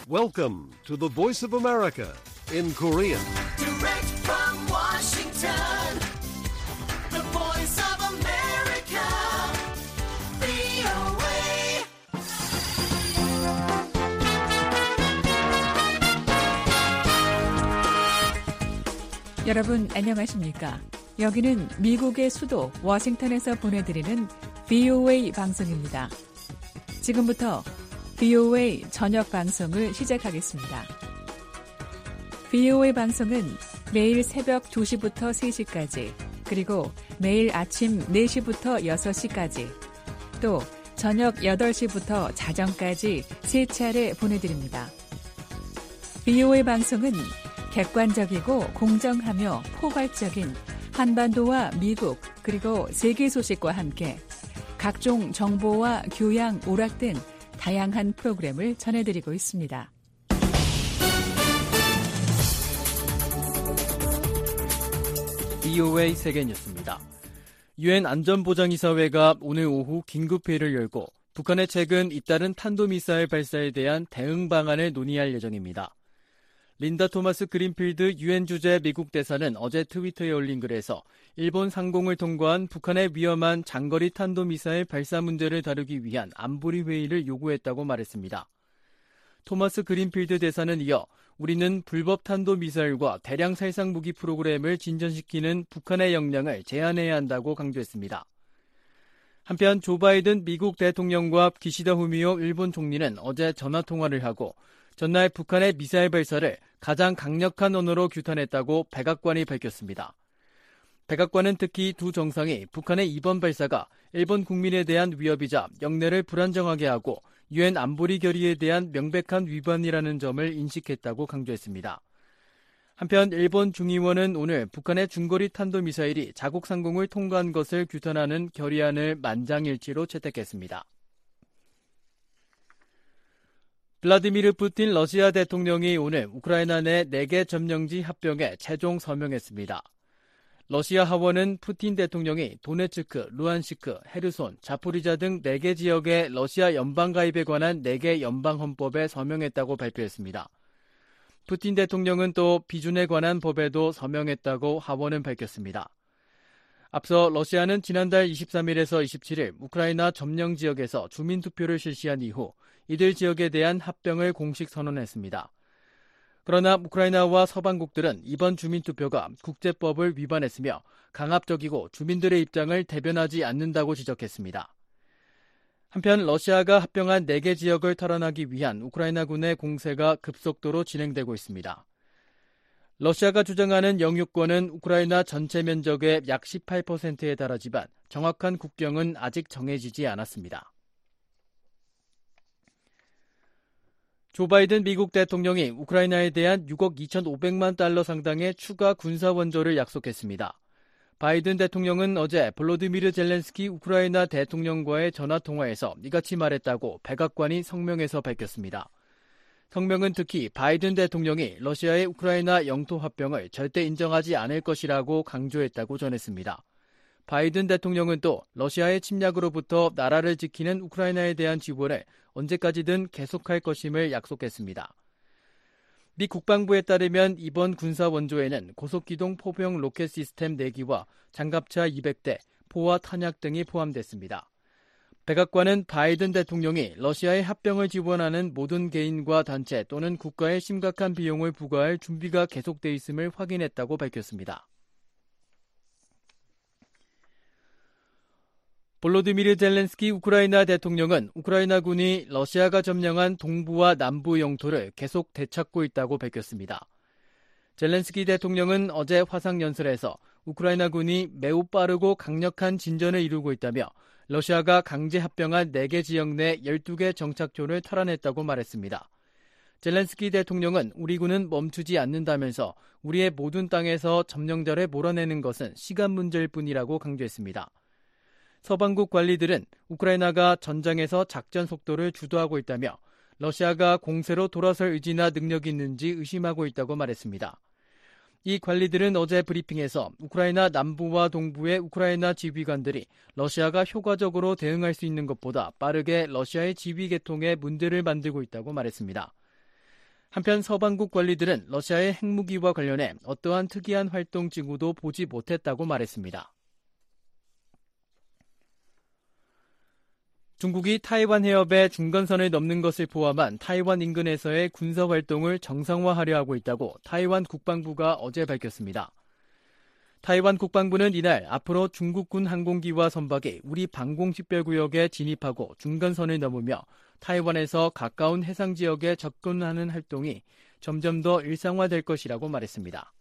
Welcome to the Voice of America in Korean. Direct from Washington, the Voice of America, VOA. 여러분 안녕하십니까? 여기는 미국의 수도 워싱턴에서 보내드리는 VOA 방송입니다. 지금부터 VOA 저녁 방송을 시작하겠습니다. VOA 방송은 매일 새벽 2시부터 3시까지, 그리고 매일 아침 4시부터 6시까지, 또 저녁 8시부터 자정까지 3차례 보내드립니다. VOA 방송은 객관적이고 공정하며 포괄적인 한반도와 미국 그리고 세계 소식과 함께 각종 정보와 교양, 오락 등 다양한 프로그램을 전해드리고 있습니다. VOA 세계뉴스입니다. 유엔 안전보장이사회가 오늘 오후 긴급회의를 열고 북한의 최근 잇따른 탄도미사일 발사에 대한 대응 방안을 논의할 예정입니다. 린다 토마스 그린필드 유엔 주재 미국 대사는 어제 트위터에 올린 글에서 일본 상공을 통과한 북한의 위험한 장거리 탄도미사일 발사 문제를 다루기 위한 안보리 회의를 요구했다고 말했습니다. 토마스 그린필드 대사는 이어 우리는 불법 탄도미사일과 대량 살상 무기 프로그램을 진전시키는 북한의 역량을 제한해야 한다고 강조했습니다. 한편 조 바이든 미국 대통령과 기시다 후미오 일본 총리는 어제 전화통화를 하고 전날 북한의 미사일 발사를 가장 강력한 언어로 규탄했다고 백악관이 밝혔습니다. 백악관은 특히 두 정상이 북한의 이번 발사가 일본 국민에 대한 위협이자 영내를 불안정하게 하고 유엔 안보리 결의에 대한 명백한 위반이라는 점을 인식했다고 강조했습니다. 한편 일본 중의원은 오늘 북한의 중거리 탄도미사일이 자국 상공을 통과한 것을 규탄하는 결의안을 만장일치로 채택했습니다. 블라디미르 푸틴 러시아 대통령이 오늘 우크라이나 내 4개 점령지 합병에 최종 서명했습니다. 러시아 하원은 푸틴 대통령이 도네츠크, 루안시크, 헤르손, 자포리자 등 4개 지역의 러시아 연방 가입에 관한 4개 연방헌법에 서명했다고 발표했습니다. 푸틴 대통령은 또 비준에 관한 법에도 서명했다고 하원은 밝혔습니다. 앞서 러시아는 지난달 23일에서 27일 우크라이나 점령 지역에서 주민투표를 실시한 이후 이들 지역에 대한 합병을 공식 선언했습니다. 그러나 우크라이나와 서방국들은 이번 주민투표가 국제법을 위반했으며 강압적이고 주민들의 입장을 대변하지 않는다고 지적했습니다. 한편 러시아가 합병한 4개 지역을 탈환하기 위한 우크라이나군의 공세가 급속도로 진행되고 있습니다. 러시아가 주장하는 영유권은 우크라이나 전체 면적의 약 18%에 달하지만 정확한 국경은 아직 정해지지 않았습니다. 조 바이든 미국 대통령이 우크라이나에 대한 6억 2,500만 달러 상당의 추가 군사 원조를 약속했습니다. 바이든 대통령은 어제 볼로디미르 젤렌스키 우크라이나 대통령과의 전화통화에서 이같이 말했다고 백악관이 성명에서 밝혔습니다. 성명은 특히 바이든 대통령이 러시아의 우크라이나 영토 합병을 절대 인정하지 않을 것이라고 강조했다고 전했습니다. 바이든 대통령은 또 러시아의 침략으로부터 나라를 지키는 우크라이나에 대한 지원을 언제까지든 계속할 것임을 약속했습니다. 미 국방부에 따르면 이번 군사 원조에는 고속기동 포병 로켓 시스템 4기와 장갑차 200대, 포와 탄약 등이 포함됐습니다. 백악관은 바이든 대통령이 러시아의 합병을 지원하는 모든 개인과 단체 또는 국가에 심각한 비용을 부과할 준비가 계속돼 있음을 확인했다고 밝혔습니다. 볼로디미르 젤렌스키 우크라이나 대통령은 우크라이나군이 러시아가 점령한 동부와 남부 영토를 계속 되찾고 있다고 밝혔습니다. 젤렌스키 대통령은 어제 화상연설에서 우크라이나군이 매우 빠르고 강력한 진전을 이루고 있다며 러시아가 강제 합병한 4개 지역 내 12개 정착촌을 탈환했다고 말했습니다. 젤렌스키 대통령은 우리 군은 멈추지 않는다면서 우리의 모든 땅에서 점령자를 몰아내는 것은 시간 문제일 뿐이라고 강조했습니다. 서방국 관리들은 우크라이나가 전장에서 작전 속도를 주도하고 있다며 러시아가 공세로 돌아설 의지나 능력이 있는지 의심하고 있다고 말했습니다. 이 관리들은 어제 브리핑에서 우크라이나 남부와 동부의 우크라이나 지휘관들이 러시아가 효과적으로 대응할 수 있는 것보다 빠르게 러시아의 지휘 계통에 문제를 만들고 있다고 말했습니다. 한편 서방국 관리들은 러시아의 핵무기와 관련해 어떠한 특이한 활동 징후도 보지 못했다고 말했습니다. 중국이 타이완 해협의 중간선을 넘는 것을 포함한 타이완 인근에서의 군사 활동을 정상화하려 하고 있다고 타이완 국방부가 어제 밝혔습니다. 타이완 국방부는 이날 앞으로 중국군 항공기와 선박이 우리 방공식별구역에 진입하고 중간선을 넘으며 타이완에서 가까운 해상 지역에 접근하는 활동이 점점 더 일상화될 것이라고 말했습니다.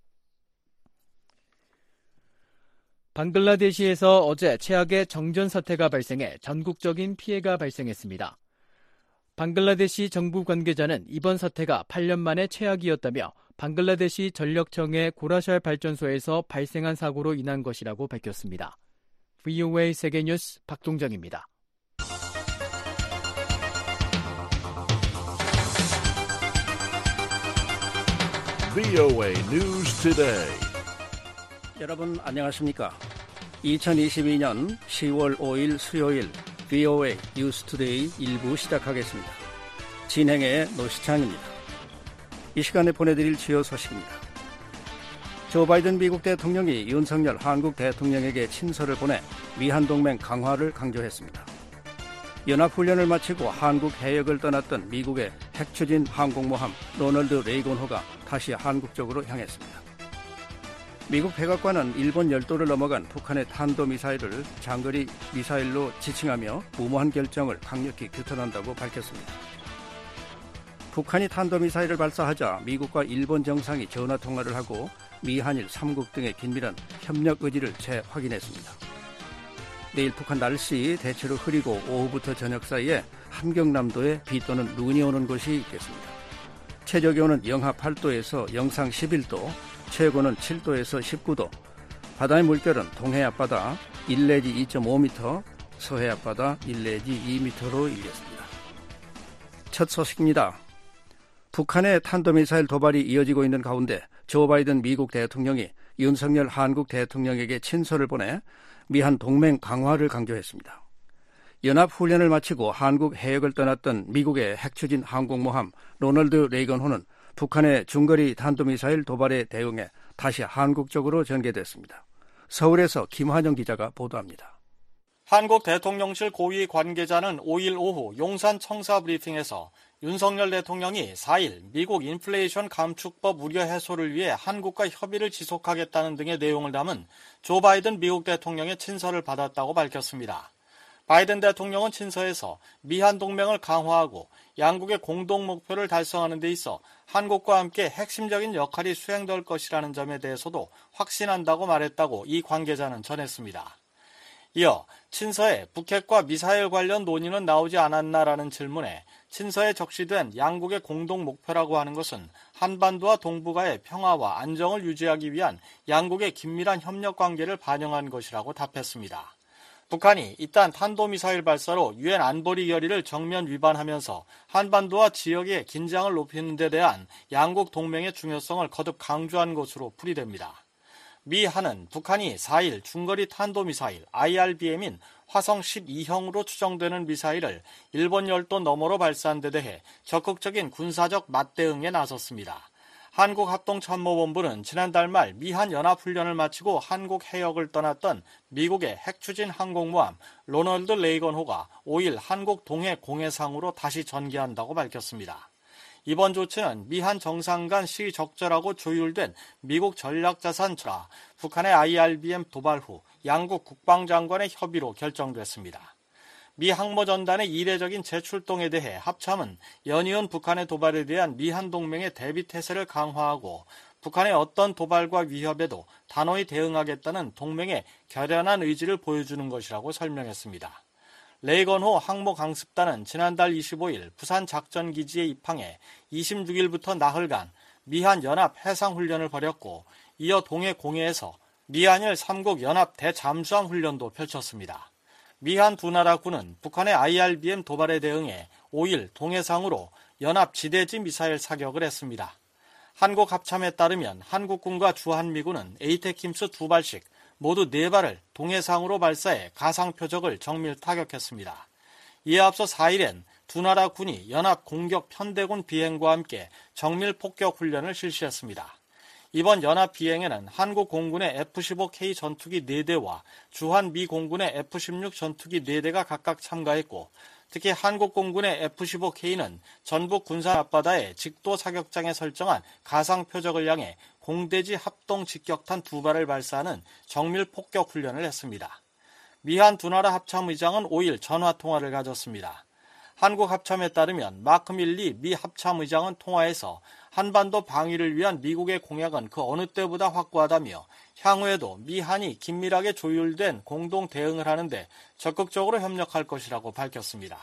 방글라데시에서 어제 최악의 정전 사태가 발생해 전국적인 피해가 발생했습니다. 방글라데시 정부 관계자는 이번 사태가 8년 만에 최악이었다며 방글라데시 전력청의 고라샬 발전소에서 발생한 사고로 인한 것이라고 밝혔습니다. VOA 세계뉴스 박동정입니다. VOA News Today. 여러분 안녕하십니까? 2022년 10월 5일 수요일 VOA 뉴스 투데이 1부 시작하겠습니다. 진행의 노시창입니다. 이 시간에 보내드릴 주요 소식입니다. 조 바이든 미국 대통령이 윤석열 한국 대통령에게 친서를 보내 미한동맹 강화를 강조했습니다. 연합훈련을 마치고 한국 해역을 떠났던 미국의 핵추진 항공모함 로널드 레이건호가 다시 한국 쪽으로 향했습니다. 미국 백악관은 일본 열도를 넘어간 북한의 탄도미사일을 장거리 미사일로 지칭하며 무모한 결정을 강력히 규탄한다고 밝혔습니다. 북한이 탄도미사일을 발사하자 미국과 일본 정상이 전화통화를 하고 미한일 3국 등의 긴밀한 협력 의지를 재확인했습니다. 내일 북한 날씨 대체로 흐리고 오후부터 저녁 사이에 함경남도에 비 또는 눈이 오는 곳이 있겠습니다. 최저기온은 영하 8도에서 영상 11도, 최고는 7도에서 19도, 바다의 물결은 동해 앞바다 1 내지 2.5m, 서해 앞바다 1 내지 2m로 일겠습니다. 첫 소식입니다. 북한의 탄도미사일 도발이 이어지고 있는 가운데 조 바이든 미국 대통령이 윤석열 한국 대통령에게 친서를 보내 미한 동맹 강화를 강조했습니다. 연합훈련을 마치고 한국 해역을 떠났던 미국의 핵추진 항공모함 로널드 레이건호는 북한의 중거리 탄도미사일 도발에 대응해 다시 한국 쪽으로 전개됐습니다. 서울에서 김환영 기자가 보도합니다. 한국 대통령실 고위 관계자는 5일 오후 용산 청사 브리핑에서 윤석열 대통령이 4일 미국 인플레이션 감축법 우려 해소를 위해 한국과 협의를 지속하겠다는 등의 내용을 담은 조 바이든 미국 대통령의 친서를 받았다고 밝혔습니다. 바이든 대통령은 친서에서 미한 동맹을 강화하고 양국의 공동 목표를 달성하는 데 있어 한국과 함께 핵심적인 역할이 수행될 것이라는 점에 대해서도 확신한다고 말했다고 이 관계자는 전했습니다. 이어 친서에 북핵과 미사일 관련 논의는 나오지 않았나라는 질문에 친서에 적시된 양국의 공동 목표라고 하는 것은 한반도와 동북아의 평화와 안정을 유지하기 위한 양국의 긴밀한 협력 관계를 반영한 것이라고 답했습니다. 북한이 이딴 탄도미사일 발사로 유엔 안보리 결의를 정면 위반하면서 한반도와 지역의 긴장을 높이는 데 대한 양국 동맹의 중요성을 거듭 강조한 것으로 풀이됩니다. 미한은 북한이 4일 중거리 탄도미사일 IRBM인 화성 12형으로 추정되는 미사일을 일본 열도 너머로 발사한 데 대해 적극적인 군사적 맞대응에 나섰습니다. 한국합동참모본부는 지난달 말 미한 연합훈련을 마치고 한국 해역을 떠났던 미국의 핵추진 항공모함 로널드 레이건호가 5일 한국 동해 공해상으로 다시 전개한다고 밝혔습니다. 이번 조치는 미한 정상 간 시적절하고 조율된 미국 전략자산처라 북한의 IRBM 도발 후 양국 국방장관의 협의로 결정됐습니다. 미 항모전단의 이례적인 재출동에 대해 합참은 연이은 북한의 도발에 대한 미한 동맹의 대비 태세를 강화하고 북한의 어떤 도발과 위협에도 단호히 대응하겠다는 동맹의 결연한 의지를 보여주는 것이라고 설명했습니다. 레이건호 항모 강습단은 지난달 25일 부산 작전기지에 입항해 26일부터 나흘간 미한 연합 해상훈련을 벌였고 이어 동해 공해에서 미한일 3국 연합 대잠수함 훈련도 펼쳤습니다. 미한 두 나라 군은 북한의 IRBM 도발에 대응해 5일 동해상으로 연합 지대지 미사일 사격을 했습니다. 한국 합참에 따르면 한국군과 주한미군은 에이테킴스 2발씩 모두 4발을 동해상으로 발사해 가상 표적을 정밀 타격했습니다. 이에 앞서 4일엔 두 나라 군이 연합 공격 편대군 비행과 함께 정밀 폭격 훈련을 실시했습니다. 이번 연합 비행에는 한국 공군의 F-15K 전투기 4대와 주한 미 공군의 F-16 전투기 4대가 각각 참가했고, 특히 한국 공군의 F-15K는 전북 군산 앞바다의 직도 사격장에 설정한 가상 표적을 향해 공대지 합동 직격탄 2발을 발사하는 정밀 폭격 훈련을 했습니다. 미한 두 나라 합참의장은 5일 전화 통화를 가졌습니다. 한국 합참에 따르면 마크 밀리 미 합참의장은 통화에서 한반도 방위를 위한 미국의 공약은 그 어느 때보다 확고하다며 향후에도 미한이 긴밀하게 조율된 공동 대응을 하는데 적극적으로 협력할 것이라고 밝혔습니다.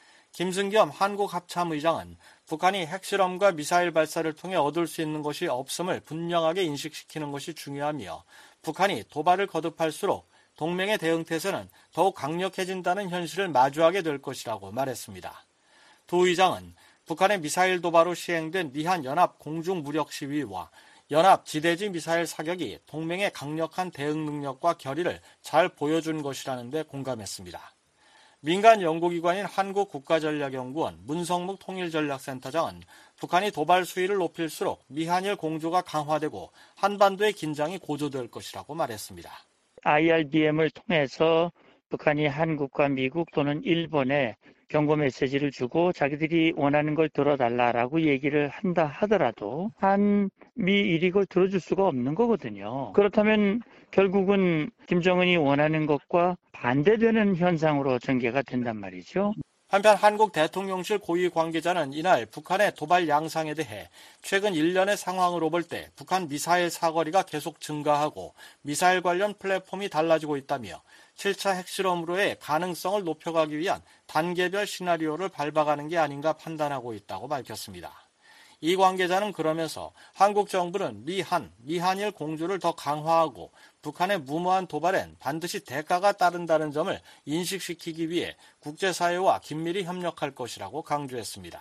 김승겸 한국 합참의장은 북한이 핵실험과 미사일 발사를 통해 얻을 수 있는 것이 없음을 분명하게 인식시키는 것이 중요하며 북한이 도발을 거듭할수록 동맹의 대응태세는 더욱 강력해진다는 현실을 마주하게 될 것이라고 말했습니다. 두 의장은 북한의 미사일 도발로 시행된 미한 연합 공중무력 시위와 연합 지대지 미사일 사격이 동맹의 강력한 대응 능력과 결의를 잘 보여준 것이라는 데 공감했습니다. 민간 연구기관인 한국국가전략연구원 문성묵 통일전략센터장은 북한이 도발 수위를 높일수록 미한일 공조가 강화되고 한반도의 긴장이 고조될 것이라고 말했습니다. IRBM을 통해서 북한이 한국과 미국 또는 일본에 경고 메시지를 주고 자기들이 원하는 걸 들어달라라고 얘기를 한다 하더라도 한미일이 그걸 들어줄 수가 없는 거거든요. 그렇다면 결국은 김정은이 원하는 것과 반대되는 현상으로 전개가 된단 말이죠. 한편 한국 대통령실 고위 관계자는 이날 북한의 도발 양상에 대해 최근 1년의 상황으로 볼 때 북한 미사일 사거리가 계속 증가하고 미사일 관련 플랫폼이 달라지고 있다며 7차 핵실험으로의 가능성을 높여가기 위한 단계별 시나리오를 밟아가는 게 아닌가 판단하고 있다고 밝혔습니다. 이 관계자는 그러면서 한국 정부는 미한일 공조를 더 강화하고 북한의 무모한 도발엔 반드시 대가가 따른다는 점을 인식시키기 위해 국제사회와 긴밀히 협력할 것이라고 강조했습니다.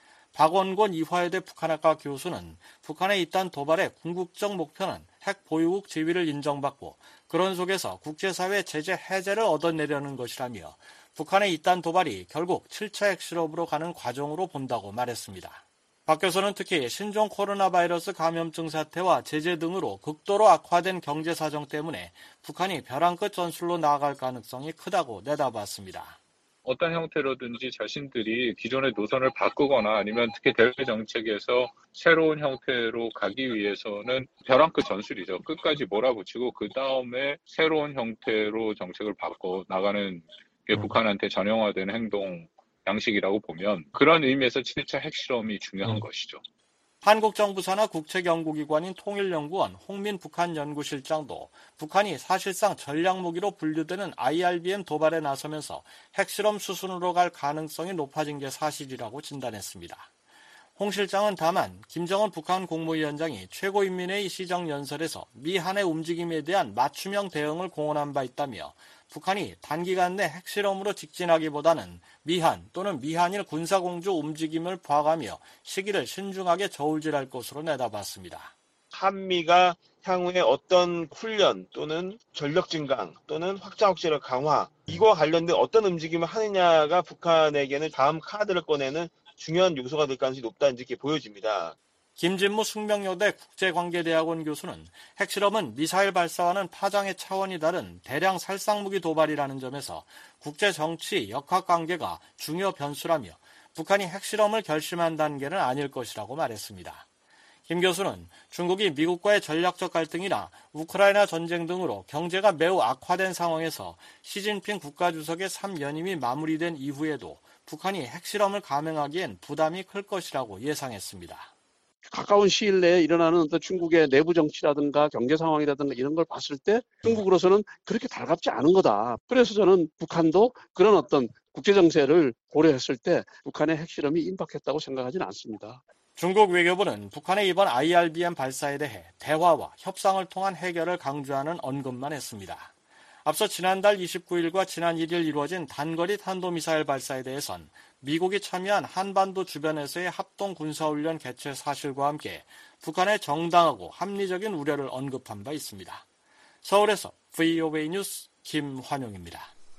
박원곤 이화여대 북한학과 교수는 북한의 이딴 도발의 궁극적 목표는 핵 보유국 지위를 인정받고 그런 속에서 국제사회 제재 해제를 얻어내려는 것이라며 북한의 이딴 도발이 결국 7차 핵실험으로 가는 과정으로 본다고 말했습니다. 박 교수는 특히 신종 코로나 바이러스 감염증 사태와 제재 등으로 극도로 악화된 경제 사정 때문에 북한이 벼랑 끝 전술로 나아갈 가능성이 크다고 내다봤습니다. 어떤 형태로든지 자신들이 기존의 노선을 바꾸거나 아니면 특히 대외 정책에서 새로운 형태로 가기 위해서는 벼랑 끝 전술이죠. 끝까지 몰아붙이고 그 다음에 새로운 형태로 정책을 바꿔 나가는 게 북한한테 전형화된 행동 양식이라고 보면 그런 의미에서 7차 핵실험이 중요한 것이죠. 한국 정부 산하 국책연구기관인 통일연구원 홍민 북한연구실장도 북한이 사실상 전략무기로 분류되는 IRBM 도발에 나서면서 핵실험 수순으로 갈 가능성이 높아진 게 사실이라고 진단했습니다. 홍 실장은 다만 김정은 북한 국무위원장이 최고인민회의 시정연설에서 미한의 움직임에 대한 맞춤형 대응을 공언한 바 있다며 북한이 단기간 내 핵실험으로 직진하기보다는 미한 또는 미한일 군사공조 움직임을 봐가며 시기를 신중하게 저울질할 것으로 내다봤습니다. 한미가 향후에 어떤 훈련 또는 전력 증강 또는 확장 억제력 강화 이거와 관련된 어떤 움직임을 하느냐가 북한에게는 다음 카드를 꺼내는 중요한 요소가 될 가능성이 높다는 게 보여집니다. 김진무 숙명여대 국제관계대학원 교수는 핵실험은 미사일 발사와는 파장의 차원이 다른 대량 살상무기 도발이라는 점에서 국제정치 역학관계가 중요 변수라며 북한이 핵실험을 결심한 단계는 아닐 것이라고 말했습니다. 김 교수는 중국이 미국과의 전략적 갈등이나 우크라이나 전쟁 등으로 경제가 매우 악화된 상황에서 시진핑 국가주석의 3연임이 마무리된 이후에도 북한이 핵실험을 감행하기엔 부담이 클 것이라고 예상했습니다. 가까운 시일 내에 일어나는 어떤 중국의 내부 정치라든가 경제 상황이라든가 이런 걸 봤을 때 중국으로서는 그렇게 달갑지 않은 거다. 그래서 저는 북한도 그런 어떤 국제 정세를 고려했을 때 북한의 핵실험이 임박했다고 생각하지는 않습니다. 중국 외교부는 북한의 이번 IRBM 발사에 대해 대화와 협상을 통한 해결을 강조하는 언급만 했습니다. 앞서 지난달 29일과 지난 1일 이루어진 단거리 탄도미사일 발사에 대해선 미국이 참여한 한반도 주변에서의 합동 군사훈련 개최 사실과 함께 북한의 정당하고 합리적인 우려를 언급한 바 있습니다. 서울에서 VOA 뉴스 김환용입니다.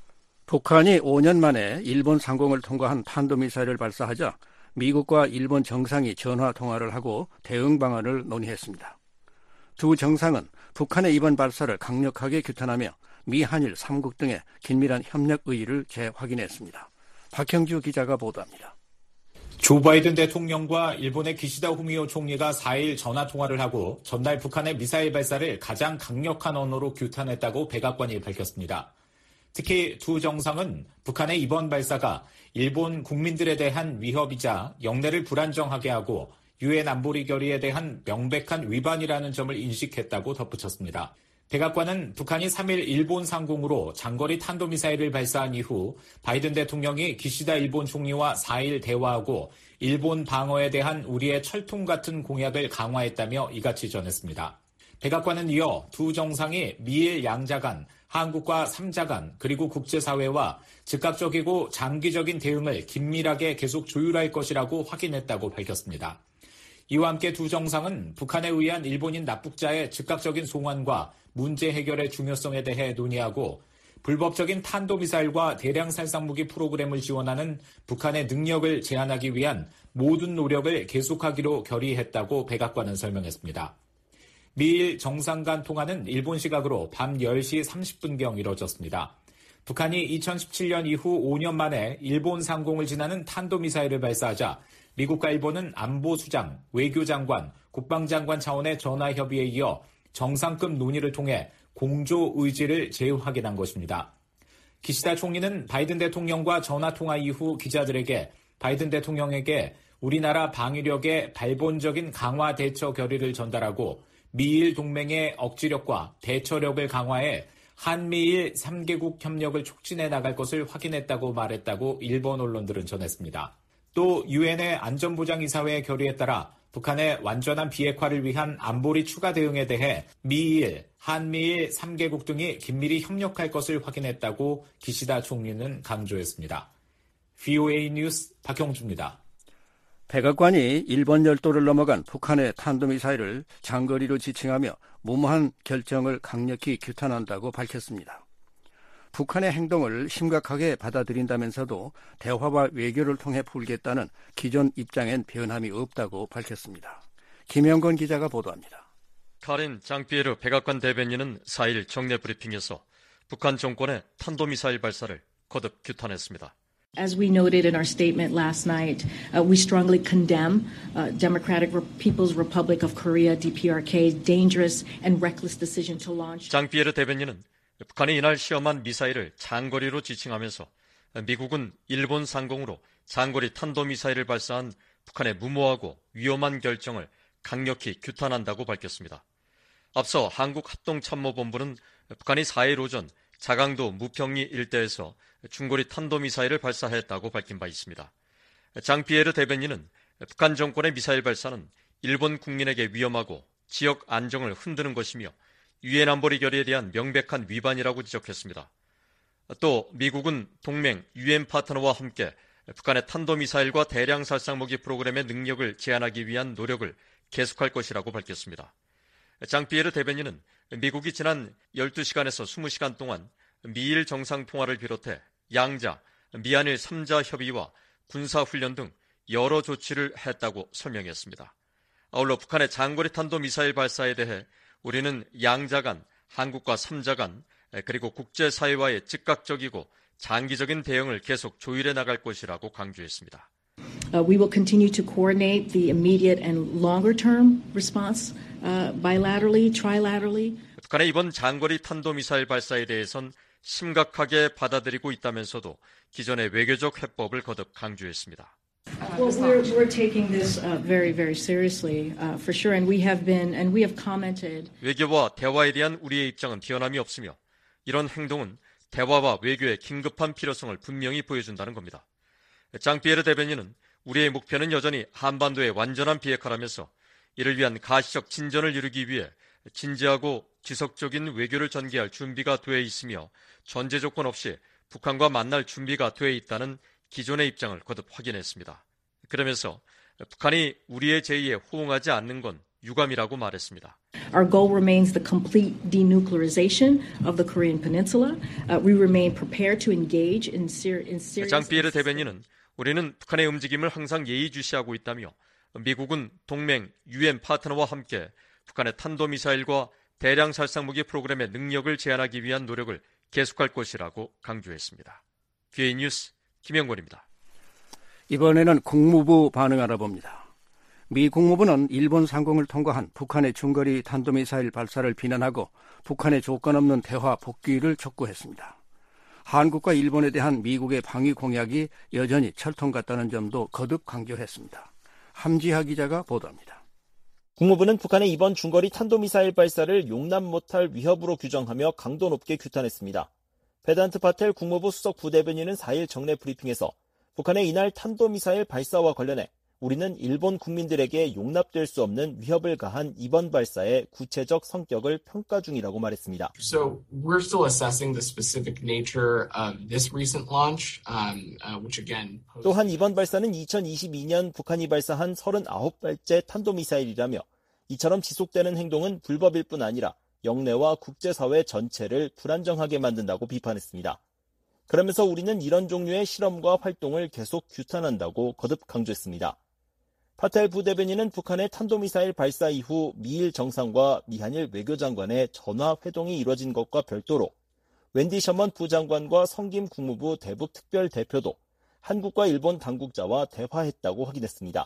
북한이 5년 만에 일본 상공을 통과한 탄도미사일을 발사하자 미국과 일본 정상이 전화 통화를 하고 대응 방안을 논의했습니다. 두 정상은 북한의 이번 발사를 강력하게 규탄하며 미한일 3국 등의 긴밀한 협력 의의를 재확인했습니다. 박형주 기자가 보도합니다. 조 바이든 대통령과 일본의 기시다 후미오 총리가 4일 전화통화를 하고 전날 북한의 미사일 발사를 가장 강력한 언어로 규탄했다고 백악관이 밝혔습니다. 특히 두 정상은 북한의 이번 발사가 일본 국민들에 대한 위협이자 영내를 불안정하게 하고 유엔 안보리 결의에 대한 명백한 위반이라는 점을 인식했다고 덧붙였습니다. 백악관은 북한이 3일 일본 상공으로 장거리 탄도미사일을 발사한 이후 바이든 대통령이 기시다 일본 총리와 4일 대화하고 일본 방어에 대한 우리의 철통 같은 공약을 강화했다며 이같이 전했습니다. 백악관은 이어 두 정상이 미일 양자 간, 한국과 3자 간, 그리고 국제사회와 즉각적이고 장기적인 대응을 긴밀하게 계속 조율할 것이라고 확인했다고 밝혔습니다. 이와 함께 두 정상은 북한에 의한 일본인 납북자의 즉각적인 송환과 문제 해결의 중요성에 대해 논의하고 불법적인 탄도미사일과 대량 살상무기 프로그램을 지원하는 북한의 능력을 제한하기 위한 모든 노력을 계속하기로 결의했다고 백악관은 설명했습니다. 미일 정상 간 통화는 일본 시각으로 밤 10시 30분경 이뤄졌습니다. 북한이 2017년 이후 5년 만에 일본 상공을 지나는 탄도미사일을 발사하자 미국과 일본은 안보수장, 외교장관, 국방장관 차원의 전화협의에 이어 정상급 논의를 통해 공조 의지를 재확인한 것입니다. 기시다 총리는 바이든 대통령과 전화통화 이후 기자들에게 바이든 대통령에게 우리나라 방위력의 발본적인 강화 대처 결의를 전달하고 미일 동맹의 억지력과 대처력을 강화해 한미일 3개국 협력을 촉진해 나갈 것을 확인했다고 말했다고 일본 언론들은 전했습니다. 또 유엔의 안전보장이사회의 결의에 따라 북한의 완전한 비핵화를 위한 안보리 추가 대응에 대해 미일, 한미일 3개국 등이 긴밀히 협력할 것을 확인했다고 기시다 총리는 강조했습니다. VOA 뉴스 박형주입니다. 백악관이 일본 열도를 넘어간 북한의 탄도미사일을 장거리로 지칭하며 무모한 결정을 강력히 규탄한다고 밝혔습니다. 북한의 행동을 심각하게 받아들인다면서도 대화와 외교를 통해 풀겠다는 기존 입장엔 변함이 없다고 밝혔습니다. 김영건 기자가 보도합니다. 카린 장피에르 백악관 대변인은 4일 정례 브리핑에서 북한 정권의 탄도미사일 발사를 거듭 규탄했습니다. As we noted in our statement last night, we strongly condemn Democratic People's Republic of Korea, DPRK's dangerous and reckless decision to launch. 장피에르 대변인은 북한이 이날 시험한 미사일을 장거리로 지칭하면서 미국은 일본 상공으로 장거리 탄도미사일을 발사한 북한의 무모하고 위험한 결정을 강력히 규탄한다고 밝혔습니다. 앞서 한국합동참모본부는 북한이 4일 오전 자강도 무평리 일대에서 중거리 탄도미사일을 발사했다고 밝힌 바 있습니다. 장피에르 대변인은 북한 정권의 미사일 발사는 일본 국민에게 위험하고 지역 안정을 흔드는 것이며 유엔 안보리 결의에 대한 명백한 위반이라고 지적했습니다. 또 미국은 동맹 유엔 파트너와 함께 북한의 탄도미사일과 대량 살상무기 프로그램의 능력을 제한하기 위한 노력을 계속할 것이라고 밝혔습니다. 장피에르 대변인은 미국이 지난 12시간에서 20시간 동안 미일 정상통화를 비롯해 양자, 미한일 3자 협의와 군사훈련 등 여러 조치를 했다고 설명했습니다. 아울러 북한의 장거리 탄도미사일 발사에 대해 우리는 양자 간, 한국과 3자 간, 그리고 국제사회와의 즉각적이고 장기적인 대응을 계속 조율해 나갈 것이라고 강조했습니다. We will continue to coordinate the immediate and longer-term response bilaterally, trilaterally. 북한의 이번 장거리 탄도미사일 발사에 대해선 심각하게 받아들이고 있다면서도 기존의 외교적 해법을 거듭 강조했습니다. Well, we're taking this very, very seriously, for sure, and we have commented. 외교와 대화에 대한 우리의 입장은 변함이 없으며 이런 행동은 대화와 외교의 긴급한 필요성을 분명히 보여준다는 겁니다. 장피에르 대변인은 우리의 목표는 여전히 한반도의 완전한 비핵화라면서 이를 위한 가시적 진전을 이루기 위해 진지하고 지속적인 외교를 전개할 준비가 되어 있으며 전제 조건 없이 북한과 만날 준비가 되어 있다는 기존의 입장을 거듭 확인했습니다. 그러면서 북한이 우리의 제의에 호응하지 않는 건 유감이라고 말했습니다. Our goal remains the complete denuclearization of the Korean Peninsula. We remain prepared to engage in serious. 장피에르 대변인은 우리는 북한의 움직임을 항상 예의주시하고 있다며 미국은 동맹, 유엔 파트너와 함께 북한의 탄도미사일과 대량 살상무기 프로그램의 능력을 제한하기 위한 노력을 계속할 것이라고 강조했습니다. 귀의 뉴스 김영권입니다. 이번에는 국무부 반응 알아봅니다. 미 국무부는 일본 상공을 통과한 북한의 중거리 탄도미사일 발사를 비난하고 북한의 조건 없는 대화 복귀를 촉구했습니다. 한국과 일본에 대한 미국의 방위 공약이 여전히 철통 같다는 점도 거듭 강조했습니다. 함지하 기자가 보도합니다. 국무부는 북한의 이번 중거리 탄도미사일 발사를 용납 못할 위협으로 규정하며 강도 높게 규탄했습니다. 베단트 파텔 국무부 수석 부대변인은 4일 정례 브리핑에서 북한의 이날 탄도미사일 발사와 관련해 우리는 일본 국민들에게 용납될 수 없는 위협을 가한 이번 발사의 구체적 성격을 평가 중이라고 말했습니다. So we're still assessing the specific nature of this recent launch, which again. 또한 이번 발사는 2022년 북한이 발사한 39발째 탄도미사일이라며 이처럼 지속되는 행동은 불법일 뿐 아니라 영내와 국제사회 전체를 불안정하게 만든다고 비판했습니다. 그러면서 우리는 이런 종류의 실험과 활동을 계속 규탄한다고 거듭 강조했습니다. 파텔 부대변인은 북한의 탄도미사일 발사 이후 미일 정상과 미한일 외교장관의 전화회동이 이뤄진 것과 별도로 웬디 셔먼 부장관과 성김 국무부 대북 특별대표도 한국과 일본 당국자와 대화했다고 확인했습니다.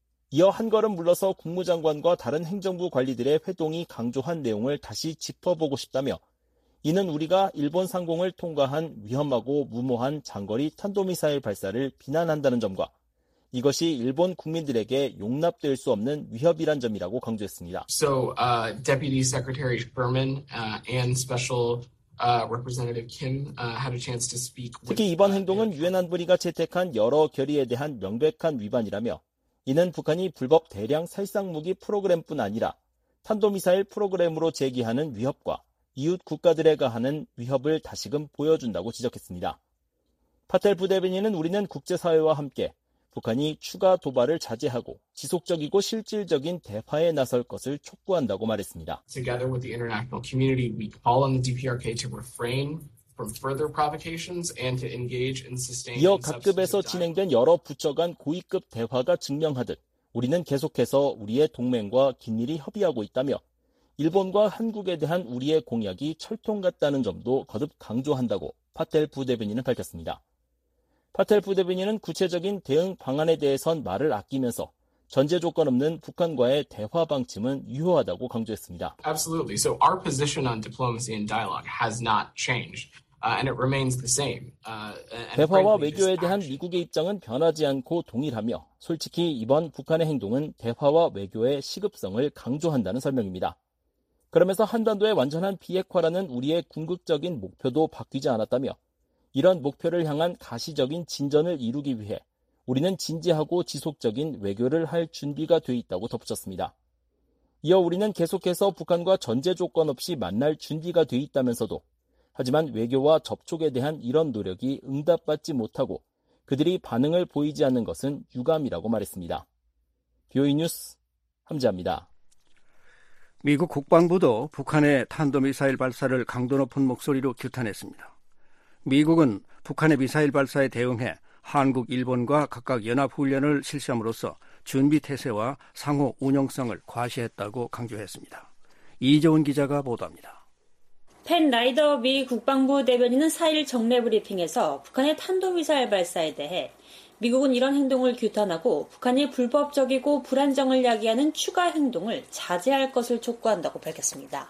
이어 한 걸음 물러서 국무장관과 다른 행정부 관리들의 회동이 강조한 내용을 다시 짚어보고 싶다며 이는 우리가 일본 상공을 통과한 위험하고 무모한 장거리 탄도미사일 발사를 비난한다는 점과 이것이 일본 국민들에게 용납될 수 없는 위협이란 점이라고 강조했습니다. So, Deputy Secretary Sherman and Special Representative Kim had a chance to speak. 특히 이번 행동은 유엔 안보리가 채택한 여러 결의에 대한 명백한 위반이라며 이는 북한이 불법 대량 살상무기 프로그램뿐 아니라 탄도미사일 프로그램으로 제기하는 위협과 이웃 국가들에 가하는 위협을 다시금 보여준다고 지적했습니다. 파텔 부대변인은 우리는 국제사회와 함께 북한이 추가 도발을 자제하고 지속적이고 실질적인 대화에 나설 것을 촉구한다고 말했습니다. Together with the international community, we call on the DPRK to refrain from further provocations and to engage in sustained. 이어 각급에서 진행된 여러 부처 간 고위급 대화가 증명하듯 우리는 계속해서 우리의 동맹과 긴밀히 협의하고 있다며 일본과 한국에 대한 우리의 공약이 철통 같다는 점도 거듭 강조한다고 파텔 부대변인은 밝혔습니다. 파텔 부대변인은 구체적인 대응 방안에 대해선 말을 아끼면서 전제 조건 없는 북한과의 대화 방침은 유효하다고 강조했습니다. Absolutely. So our position on diplomacy and dialogue has not changed, and it remains the same. 대화와 외교에 대한 미국의 입장은 변하지 않고 동일하며 솔직히 이번 북한의 행동은 대화와 외교의 시급성을 강조한다는 설명입니다. 그러면서 한반도의 완전한 비핵화라는 우리의 궁극적인 목표도 바뀌지 않았다며 이런 목표를 향한 가시적인 진전을 이루기 위해 우리는 진지하고 지속적인 외교를 할 준비가 돼 있다고 덧붙였습니다. 이어 우리는 계속해서 북한과 전제 조건 없이 만날 준비가 돼 있다면서도 하지만 외교와 접촉에 대한 이런 노력이 응답받지 못하고 그들이 반응을 보이지 않는 것은 유감이라고 말했습니다. BOE 뉴스 함지아입니다. 미국 국방부도 북한의 탄도미사일 발사를 강도 높은 목소리로 규탄했습니다. 미국은 북한의 미사일 발사에 대응해 한국, 일본과 각각 연합훈련을 실시함으로써 준비태세와 상호 운용성을 과시했다고 강조했습니다. 이재훈 기자가 보도합니다. 펜 라이더 미 국방부 대변인은 4일 정례 브리핑에서 북한의 탄도미사일 발사에 대해 미국은 이런 행동을 규탄하고 북한이 불법적이고 불안정을 야기하는 추가 행동을 자제할 것을 촉구한다고 밝혔습니다.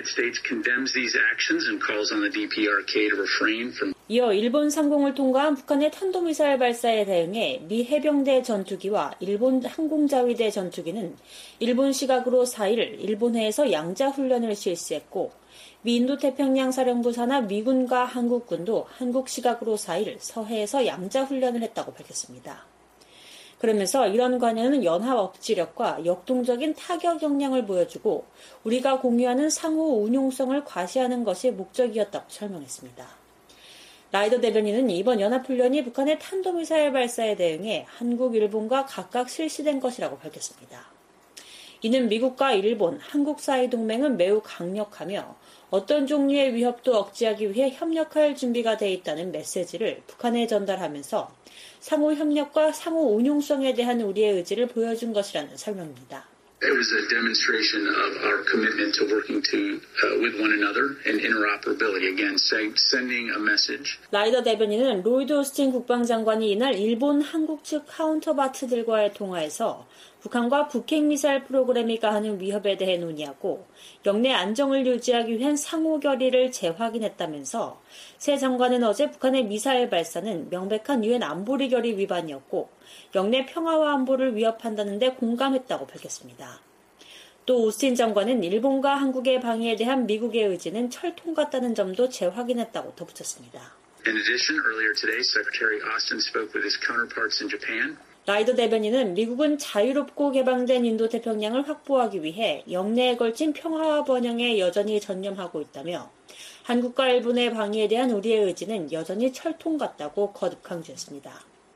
이어 일본 상공을 통과한 북한의 탄도미사일 발사에 대응해 미 해병대 전투기와 일본 항공자위대 전투기는 일본 시각으로 4일 일본해에서 양자훈련을 실시했고 미 인도태평양 사령부 산하 미군과 한국군도 한국 시각으로 4일 서해에서 양자훈련을 했다고 밝혔습니다. 그러면서 이런 관여는 연합 억지력과 역동적인 타격 역량을 보여주고 우리가 공유하는 상호 운용성을 과시하는 것이 목적이었다고 설명했습니다. 라이더 대변인은 이번 연합훈련이 북한의 탄도미사일 발사에 대응해 한국, 일본과 각각 실시된 것이라고 밝혔습니다. 이는 미국과 일본, 한국 사이 동맹은 매우 강력하며 어떤 종류의 위협도 억제하기 위해 협력할 준비가 돼 있다는 메시지를 북한에 전달하면서 상호 협력과 상호 운용성에 대한 우리의 의지를 보여준 것이라는 설명입니다. It was a demonstration of our commitment to working with one another and interoperability. Again, sending a message. 라이더 대변인은 로이드 오스틴 국방장관이 이날 일본, 한국 측 카운터파트들과의 통화에서 북한과 북핵 미사일 프로그램이 가하는 위협에 대해 논의하고 영내 안정을 유지하기 위한 상호 결의를 재확인했다면서 새 장관은 어제 북한의 미사일 발사는 명백한 유엔 안보리 결의 위반이었고 영내 평화와 안보를 위협한다는 데 공감했다고 밝혔습니다. 또 오스틴 장관은 일본과 한국의 방위에 대한 미국의 의지는 철통 같다는 점도 재확인했다고 덧붙였습니다. In addition, earlier today, Secretary Austin spoke with his counterparts in Japan. 라이더 대변인은 미국은 자유롭고 개방된 인도태평양을 확보하기 위해 영내에 걸친 평화와 번영에 여전히 전념하고 있다며 한국과 일본의 방위에 대한 우리의 의지는 여전히 철통 같다고 거듭 강조했습니다.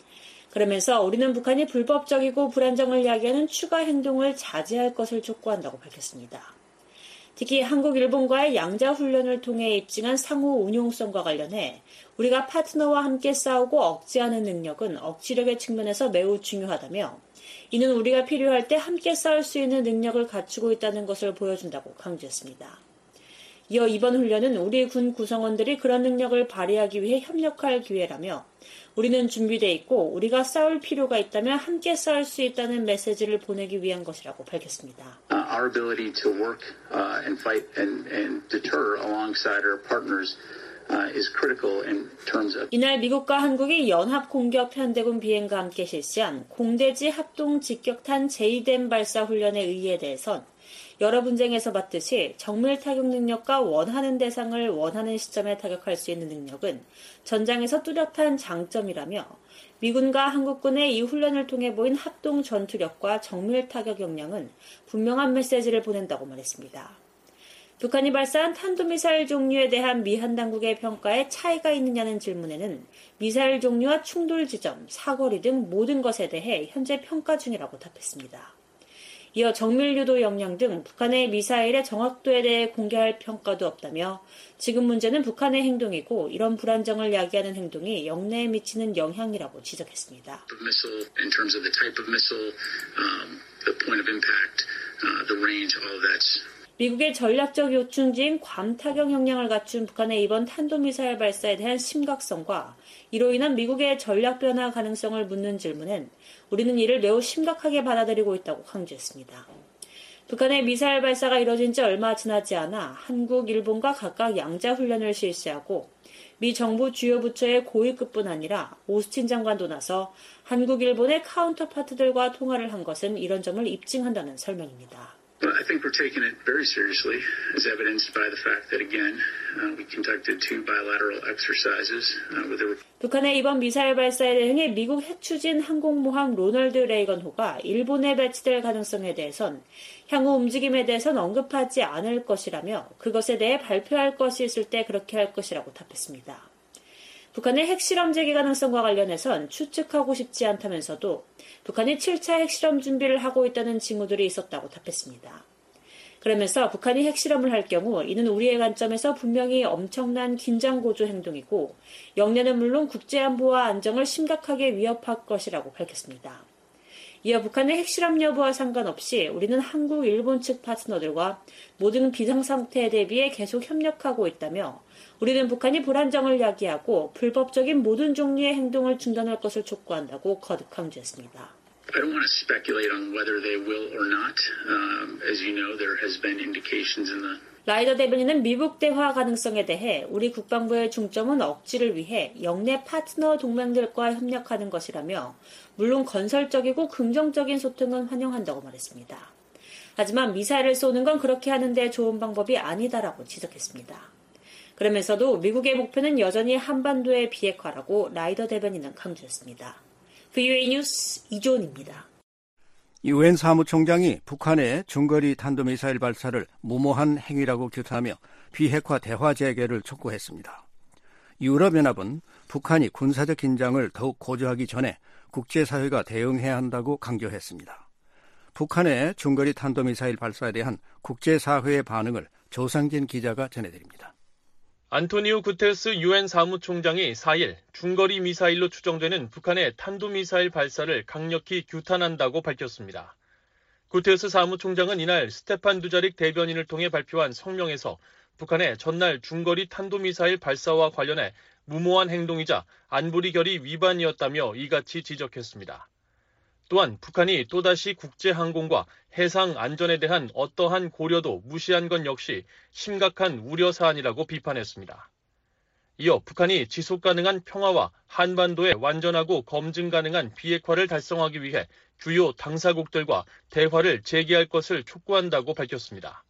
그러면서 우리는 북한이 불법적이고 불안정을 야기하는 추가 행동을 자제할 것을 촉구한다고 밝혔습니다. 특히 한국, 일본과의 양자 훈련을 통해 입증한 상호 운용성과 관련해 우리가 파트너와 함께 싸우고 억제하는 능력은 억지력의 측면에서 매우 중요하다며 이는 우리가 필요할 때 함께 싸울 수 있는 능력을 갖추고 있다는 것을 보여준다고 강조했습니다. 이어 이번 훈련은 우리 군 구성원들이 그런 능력을 발휘하기 위해 협력할 기회라며 우리는 준비돼 있고 우리가 싸울 필요가 있다면 함께 싸울 수 있다는 메시지를 보내기 위한 것이라고 밝혔습니다. Our ability to work and fight and deter alongside our partners is critical in terms of. 이날 미국과 한국이 연합 공격 편대군 비행과 함께 실시한 공대지 합동 직격탄 제이댐 발사 훈련의 의의에 대해선 여러 분쟁에서 봤듯이 정밀 타격 능력과 원하는 대상을 원하는 시점에 타격할 수 있는 능력은 전장에서 뚜렷한 장점이라며 미군과 한국군의 이 훈련을 통해 보인 합동 전투력과 정밀 타격 역량은 분명한 메시지를 보낸다고 말했습니다. 북한이 발사한 탄도미사일 종류에 대한 미 한 당국의 평가에 차이가 있느냐는 질문에는 미사일 종류와 충돌 지점, 사거리 등 모든 것에 대해 현재 평가 중이라고 답했습니다. 이어 정밀 유도 역량 등 북한의 미사일의 정확도에 대해 공개할 평가도 없다며 지금 문제는 북한의 행동이고 이런 불안정을 야기하는 행동이 영내에 미치는 영향이라고 지적했습니다. In terms of the type of missile, the point of impact, the range, all of that's. 미국의 전략적 요충지인 괌 타격 역량을 갖춘 북한의 이번 탄도미사일 발사에 대한 심각성과 이로 인한 미국의 전략 변화 가능성을 묻는 질문엔 우리는 이를 매우 심각하게 받아들이고 있다고 강조했습니다. 북한의 미사일 발사가 이뤄진 지 얼마 지나지 않아 한국, 일본과 각각 양자 훈련을 실시하고 미 정부 주요 부처의 고위급뿐 아니라 오스틴 장관도 나서 한국, 일본의 카운터파트들과 통화를 한 것은 이런 점을 입증한다는 설명입니다. I think we're taking it very seriously, as evidenced by the fact that, again, we conducted 2 bilateral exercises with the. 북한의 이번 미사일 발사에 대응해 미국 핵추진 항공모함 로널드 레이건호가 일본에 배치될 가능성에 대해선 향후 움직임에 대해선 언급하지 않을 것이라며 그것에 대해 발표할 것이 있을 때 그렇게 할 것이라고 답했습니다. 북한의 핵실험 재개 가능성과 관련해선 추측하고 싶지 않다면서도 북한이 7차 핵실험 준비를 하고 있다는 징후들이 있었다고 답했습니다. 그러면서 북한이 핵실험을 할 경우 이는 우리의 관점에서 분명히 엄청난 긴장고조 행동이고 영내는 물론 국제안보와 안정을 심각하게 위협할 것이라고 밝혔습니다. 이어 북한의 핵실험 여부와 상관없이 우리는 한국, 일본 측 파트너들과 모든 비상상태에 대비해 계속 협력하고 있다며 우리는 북한이 불안정을 야기하고 불법적인 모든 종류의 행동을 중단할 것을 촉구한다고 거듭 강조했습니다. I don't want to speculate on whether they will or not. As you know, there has been indications in the. 라이더 대변인은 미국 대화 가능성에 대해 우리 국방부의 중점은 억지를 위해 영내 파트너 동맹들과 협력하는 것이라며 물론 건설적이고 긍정적인 소통은 환영한다고 말했습니다. 하지만 미사일을 쏘는 건 그렇게 하는 데 좋은 방법이 아니다라고 지적했습니다. 그러면서도 미국의 목표는 여전히 한반도의 비핵화라고 라이더 대변인은 강조했습니다. VOA 뉴스 이조은입니다. 유엔 사무총장이 북한의 중거리 탄도미사일 발사를 무모한 행위라고 규탄하며 비핵화 대화 재개를 촉구했습니다. 유럽연합은 북한이 군사적 긴장을 더욱 고조하기 전에 국제사회가 대응해야 한다고 강조했습니다. 북한의 중거리 탄도미사일 발사에 대한 국제사회의 반응을 조상진 기자가 전해드립니다. 안토니오 구테르스 유엔 사무총장이 4일 중거리 미사일로 추정되는 북한의 탄도미사일 발사를 강력히 규탄한다고 밝혔습니다. 구테르스 사무총장은 이날 스테판 두자릭 대변인을 통해 발표한 성명에서 북한의 전날 중거리 탄도미사일 발사와 관련해 무모한 행동이자 안보리 결의 위반이었다며 이같이 지적했습니다. 또한 북한이 또다시 국제항공과 해상 안전에 대한 어떠한 고려도 무시한 건 역시 심각한 우려사안이라고 비판했습니다. 이어 북한이 지속가능한 평화와 한반도의 완전하고 검증 가능한 비핵화를 달성하기 위해 주요 당사국들과 대화를 재개할 것을 촉구한다고 밝혔습니다.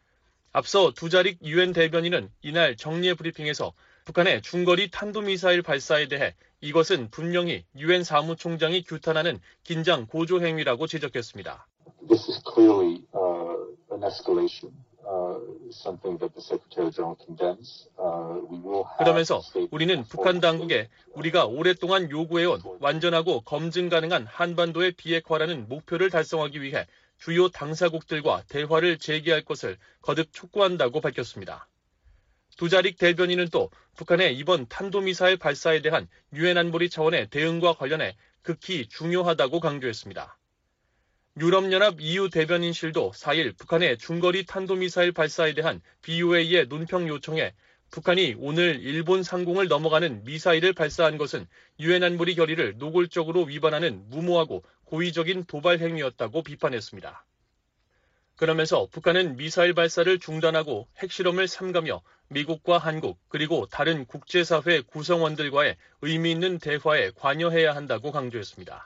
앞서 두자릭 유엔 대변인은 이날 정례 브리핑에서 북한의 중거리 탄도미사일 발사에 대해 이것은 분명히 유엔 사무총장이 규탄하는 긴장 고조 행위라고 지적했습니다. This is clearly an escalation, something that the Secretary General condemns. We will have 그러면서 우리는 북한 당국에 우리가 오랫동안 요구해온 완전하고 검증 가능한 한반도의 비핵화라는 목표를 달성하기 위해 주요 당사국들과 대화를 재개할 것을 거듭 촉구한다고 밝혔습니다. 두자릭 대변인은 또 북한의 이번 탄도미사일 발사에 대한 유엔 안보리 차원의 대응과 관련해 극히 중요하다고 강조했습니다. 유럽연합 EU 대변인실도 4일 북한의 중거리 탄도미사일 발사에 대한 BOA의 논평 요청에 북한이 오늘 일본 상공을 넘어가는 미사일을 발사한 것은 유엔 안보리 결의를 노골적으로 위반하는 무모하고 고의적인 도발 행위였다고 비판했습니다. 그러면서 북한은 미사일 발사를 중단하고 핵실험을 삼가며 미국과 한국 그리고 다른 국제사회 구성원들과의 의미 있는 대화에 관여해야 한다고 강조했습니다.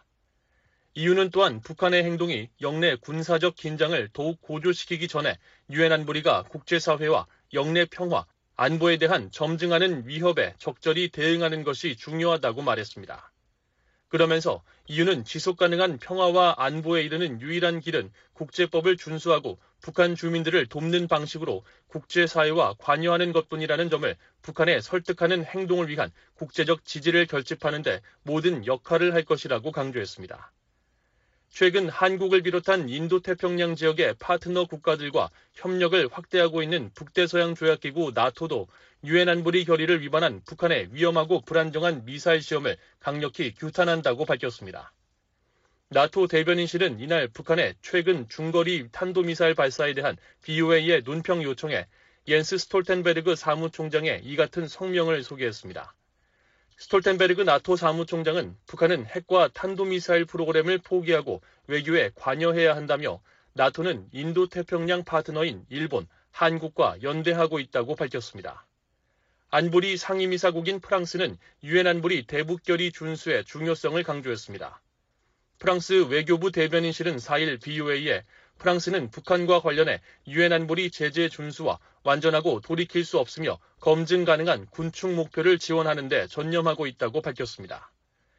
이유는 또한 북한의 행동이 영내 군사적 긴장을 더욱 고조시키기 전에 유엔 안보리가 국제사회와 영내 평화, 안보에 대한 점증하는 위협에 적절히 대응하는 것이 중요하다고 말했습니다. 그러면서 이유는 지속가능한 평화와 안보에 이르는 유일한 길은 국제법을 준수하고 북한 주민들을 돕는 방식으로 국제사회와 관여하는 것뿐이라는 점을 북한에 설득하는 행동을 위한 국제적 지지를 결집하는 데 모든 역할을 할 것이라고 강조했습니다. 최근 한국을 비롯한 인도태평양 지역의 파트너 국가들과 협력을 확대하고 있는 북대서양 조약기구 나토도 유엔 안보리 결의를 위반한 북한의 위험하고 불안정한 미사일 시험을 강력히 규탄한다고 밝혔습니다. 나토 대변인실은 이날 북한의 최근 중거리 탄도미사일 발사에 대한 BOA의 논평 요청에 옌스 스톨텐베르그 사무총장의 이 같은 성명을 소개했습니다. 스톨텐베르그 나토 사무총장은 북한은 핵과 탄도미사일 프로그램을 포기하고 외교에 관여해야 한다며 나토는 인도태평양 파트너인 일본, 한국과 연대하고 있다고 밝혔습니다. 안보리 상임이사국인 프랑스는 유엔 안보리 대북결의 준수의 중요성을 강조했습니다. 프랑스 외교부 대변인실은 4일 BOA에 프랑스는 북한과 관련해 유엔 안보리 제재 준수와 완전하고 돌이킬 수 없으며 검증 가능한 군축 목표를 지원하는 데 전념하고 있다고 밝혔습니다.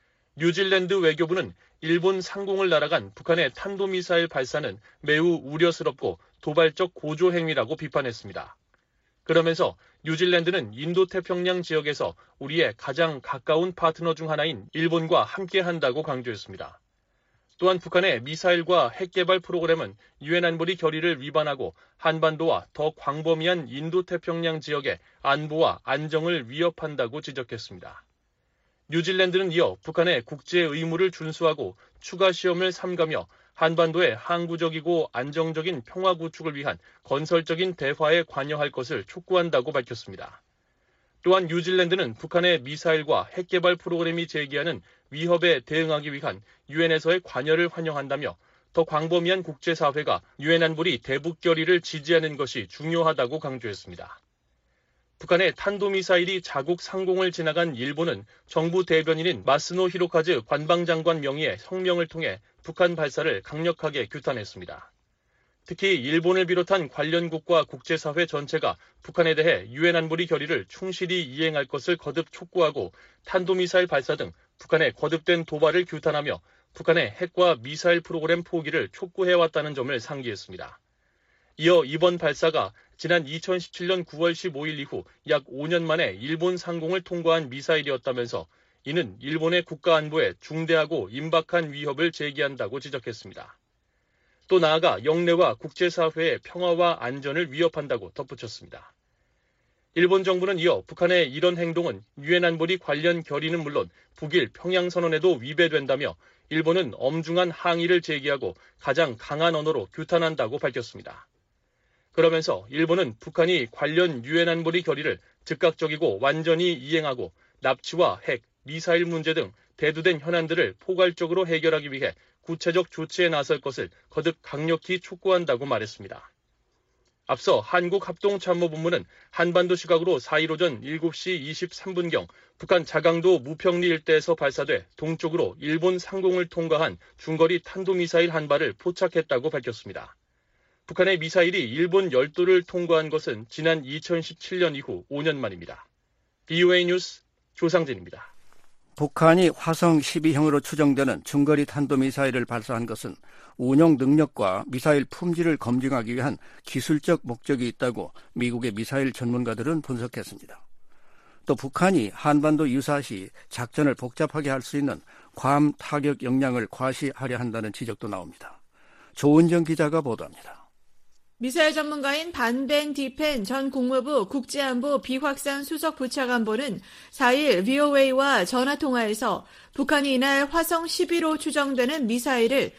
뉴질랜드 외교부는 일본 상공을 날아간 북한의 탄도미사일 발사는 매우 우려스럽고 도발적 고조 행위라고 비판했습니다. 그러면서 뉴질랜드는 인도태평양 지역에서 우리의 가장 가까운 파트너 중 하나인 일본과 함께한다고 강조했습니다. 또한 북한의 미사일과 핵개발 프로그램은 유엔 안보리 결의를 위반하고 한반도와 더 광범위한 인도태평양 지역의 안보와 안정을 위협한다고 지적했습니다. 뉴질랜드는 이어 북한의 국제 의무를 준수하고 추가 시험을 삼가며 한반도의 항구적이고 안정적인 평화 구축을 위한 건설적인 대화에 관여할 것을 촉구한다고 밝혔습니다. 또한 뉴질랜드는 북한의 미사일과 핵개발 프로그램이 제기하는 위협에 대응하기 위한 유엔에서의 관여를 환영한다며 더 광범위한 국제사회가 유엔 안보리 대북 결의를 지지하는 것이 중요하다고 강조했습니다. 북한의 탄도미사일이 자국 상공을 지나간 일본은 정부 대변인인 마스노 히로카즈 관방장관 명의의 성명을 통해 북한 발사를 강력하게 규탄했습니다. 특히 일본을 비롯한 관련국과 국제사회 전체가 북한에 대해 유엔 안보리 결의를 충실히 이행할 것을 거듭 촉구하고 탄도미사일 발사 등 북한의 거듭된 도발을 규탄하며 북한의 핵과 미사일 프로그램 포기를 촉구해왔다는 점을 상기했습니다. 이어 이번 발사가 지난 2017년 9월 15일 이후 약 5년 만에 일본 상공을 통과한 미사일이었다면서 이는 일본의 국가 안보에 중대하고 임박한 위협을 제기한다고 지적했습니다. 또 나아가 영내와 국제사회의 평화와 안전을 위협한다고 덧붙였습니다. 일본 정부는 이어 북한의 이런 행동은 유엔 안보리 관련 결의는 물론 북일 평양선언에도 위배된다며 일본은 엄중한 항의를 제기하고 가장 강한 언어로 규탄한다고 밝혔습니다. 그러면서 일본은 북한이 관련 유엔 안보리 결의를 즉각적이고 완전히 이행하고 납치와 핵, 미사일 문제 등 대두된 현안들을 포괄적으로 해결하기 위해 구체적 조치에 나설 것을 거듭 강력히 촉구한다고 말했습니다. 앞서 한국합동참모본부는 한반도 시각으로 4일 오전 7시 23분경 북한 자강도 무평리 일대에서 발사돼 동쪽으로 일본 상공을 통과한 중거리 탄도미사일 한 발을 포착했다고 밝혔습니다. 북한의 미사일이 일본 열도를 통과한 것은 지난 2017년 이후 5년 만입니다. BOA 뉴스 조상진입니다. 북한이 화성 12형으로 추정되는 중거리 탄도미사일을 발사한 것은 운용 능력과 미사일 품질을 검증하기 위한 기술적 목적이 있다고 미국의 미사일 전문가들은 분석했습니다. 또 북한이 한반도 유사시 작전을 복잡하게 할 수 있는 괌 타격 역량을 과시하려 한다는 지적도 나옵니다. 조은정 기자가 보도합니다. 미사일 전문가인 반벤 디펜 전 국무부 국제안보 비확산 수석 부차관보는 4일 VOA와 전화통화에서 북한이 이날 화성 11호 추정되는 미사일을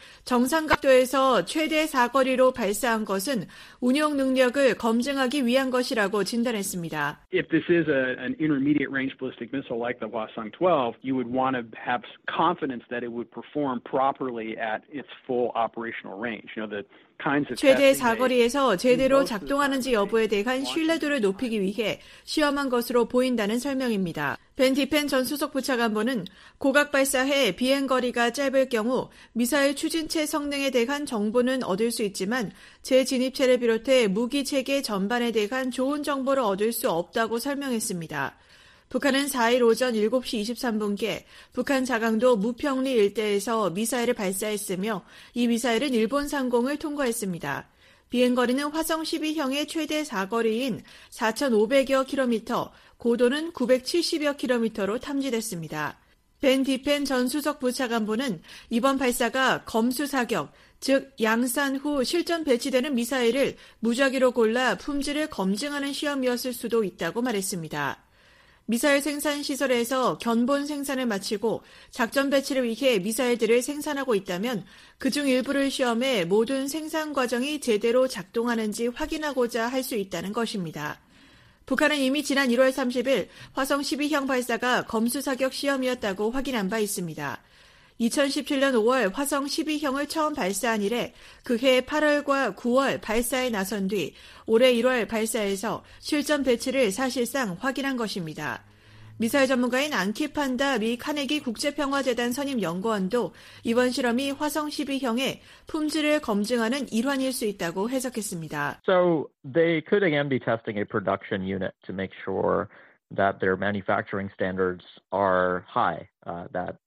정상각도에서 최대 사거리로 발사한 것은 운용 능력을 검증하기 위한 것이라고 진단했습니다. If this is an intermediate range ballistic missile like the Hwasong-12, you would want to have confidence that it would perform properly at its full operational range. You know, the 최대 사거리에서 제대로 작동하는지 여부에 대한 신뢰도를 높이기 위해 시험한 것으로 보인다는 설명입니다. 벤 디펜 전 수석 부차관보는 고각 발사해 비행거리가 짧을 경우 미사일 추진체 성능에 대한 정보는 얻을 수 있지만 재진입체를 비롯해 무기체계 전반에 대한 좋은 정보를 얻을 수 없다고 설명했습니다. 북한은 4일 오전 7시 23분께 북한 자강도 무평리 일대에서 미사일을 발사했으며 이 미사일은 일본 상공을 통과했습니다. 비행거리는 화성 12형의 최대 사거리인 4,500여 킬로미터, 고도는 970여 킬로미터로 탐지됐습니다. 벤 디펜 전 수석 부차관보는 이번 발사가 검수사격, 즉 양산 후 실전 배치되는 미사일을 무작위로 골라 품질을 검증하는 시험이었을 수도 있다고 말했습니다. 미사일 생산 시설에서 견본 생산을 마치고 작전 배치를 위해 미사일들을 생산하고 있다면 그중 일부를 시험해 모든 생산 과정이 제대로 작동하는지 확인하고자 할 수 있다는 것입니다. 북한은 이미 지난 1월 30일 화성 12형 발사가 검수사격 시험이었다고 확인한 바 있습니다. 2017년 5월 화성 12형을 처음 발사한 이래 그해 8월과 9월 발사에 나선 뒤 올해 1월 발사에서 실전 배치를 사실상 확인한 것입니다. 미사일 전문가인 안키 판다 미 카네기 국제평화재단 선임 연구원도 이번 실험이 화성 12형의 품질을 검증하는 일환일 수 있다고 해석했습니다. So they could again be testing a production unit to make sure that their manufacturing standards are high, that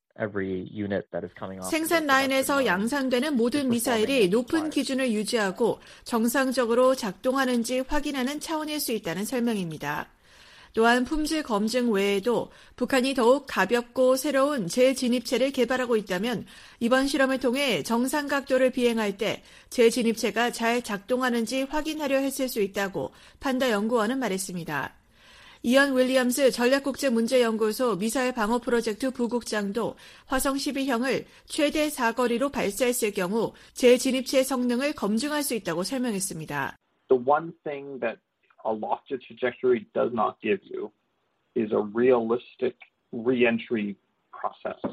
생산 라인에서 양산되는 모든 미사일이 높은 기준을 유지하고 정상적으로 작동하는지 확인하는 차원일 수 있다는 설명입니다. 또한 품질 검증 외에도 북한이 더욱 가볍고 새로운 재진입체를 개발하고 있다면 이번 실험을 통해 정상 각도를 비행할 때 재진입체가 잘 작동하는지 확인하려 했을 수 있다고 판다 연구원은 말했습니다. 이언 윌리엄스 전략국제문제연구소 미사일 방어 프로젝트 부국장도 화성 12형을 최대 사거리로 발사했을 경우 재진입체 성능을 검증할 수 있다고 설명했습니다. The one thing that a lofted trajectory does not give you is a realistic re-entry process.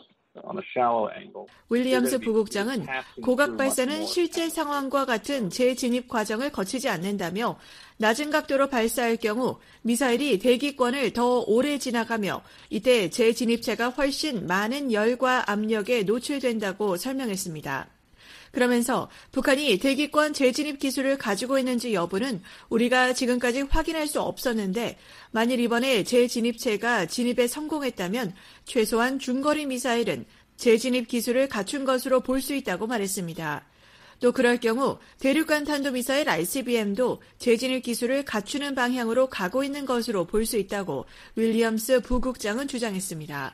윌리엄스 부국장은 고각 발사는 실제 상황과 같은 재진입 과정을 거치지 않는다며 낮은 각도로 발사할 경우 미사일이 대기권을 더 오래 지나가며 이때 재진입체가 훨씬 많은 열과 압력에 노출된다고 설명했습니다. 그러면서 북한이 대기권 재진입 기술을 가지고 있는지 여부는 우리가 지금까지 확인할 수 없었는데 만일 이번에 재진입체가 진입에 성공했다면 최소한 중거리 미사일은 재진입 기술을 갖춘 것으로 볼 수 있다고 말했습니다. 또 그럴 경우 대륙간 탄도미사일 ICBM도 재진입 기술을 갖추는 방향으로 가고 있는 것으로 볼 수 있다고 윌리엄스 부국장은 주장했습니다.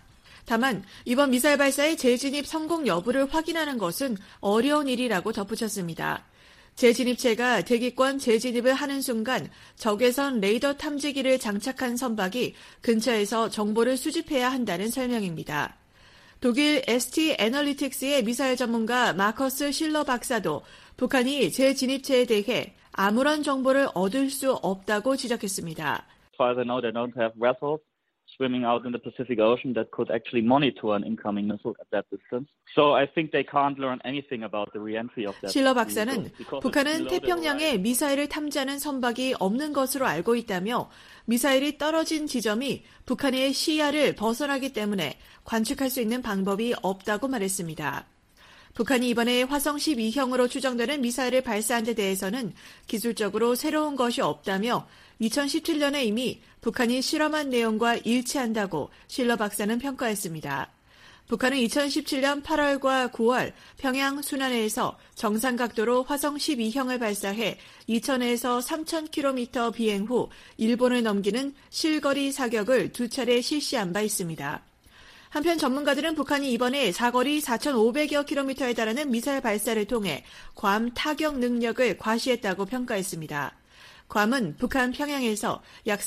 다만 이번 미사일 발사의 재진입 성공 여부를 확인하는 것은 어려운 일이라고 덧붙였습니다. 재진입체가 대기권 재진입을 하는 순간 적외선 레이더 탐지기를 장착한 선박이 근처에서 정보를 수집해야 한다는 설명입니다. 독일 ST 애널리틱스의 미사일 전문가 마커스 실러 박사도 북한이 재진입체에 대해 아무런 정보를 얻을 수 없다고 지적했습니다. As far as I know, they don't have vessels swimming out in the Pacific Ocean that could actually monitor an incoming missile at that distance. So I think they can't learn anything about the re-entry of that. 실러 박사는 북한은 태평양에 미사일을 탐지하는 선박이 없는 것으로 알고 있다며 미사일이 떨어진 지점이 북한의 시야를 벗어나기 때문에 관측할 수 있는 방법이 없다고 말했습니다. 북한이 이번에 화성 12형으로 추정되는 미사일을 발사한 데 대해서는 기술적으로 새로운 것이 없다며 2017년에 이미 북한이 실험한 내용과 일치한다고 실러 박사는 평가했습니다. 북한은 2017년 8월과 9월 평양 순안해에서 정상 각도로 화성 12형을 발사해 2,000에서 3,000km 비행 후 일본을 넘기는 실거리 사격을 2차례 실시한 바 있습니다. 한편 전문가들은 북한이 이번에 사거리 4,500여 킬로미터에 달하는 미사일 발사를 통해 괌 타격 능력을 과시했다고 평가했습니다. 괌은 북한 평양에서 약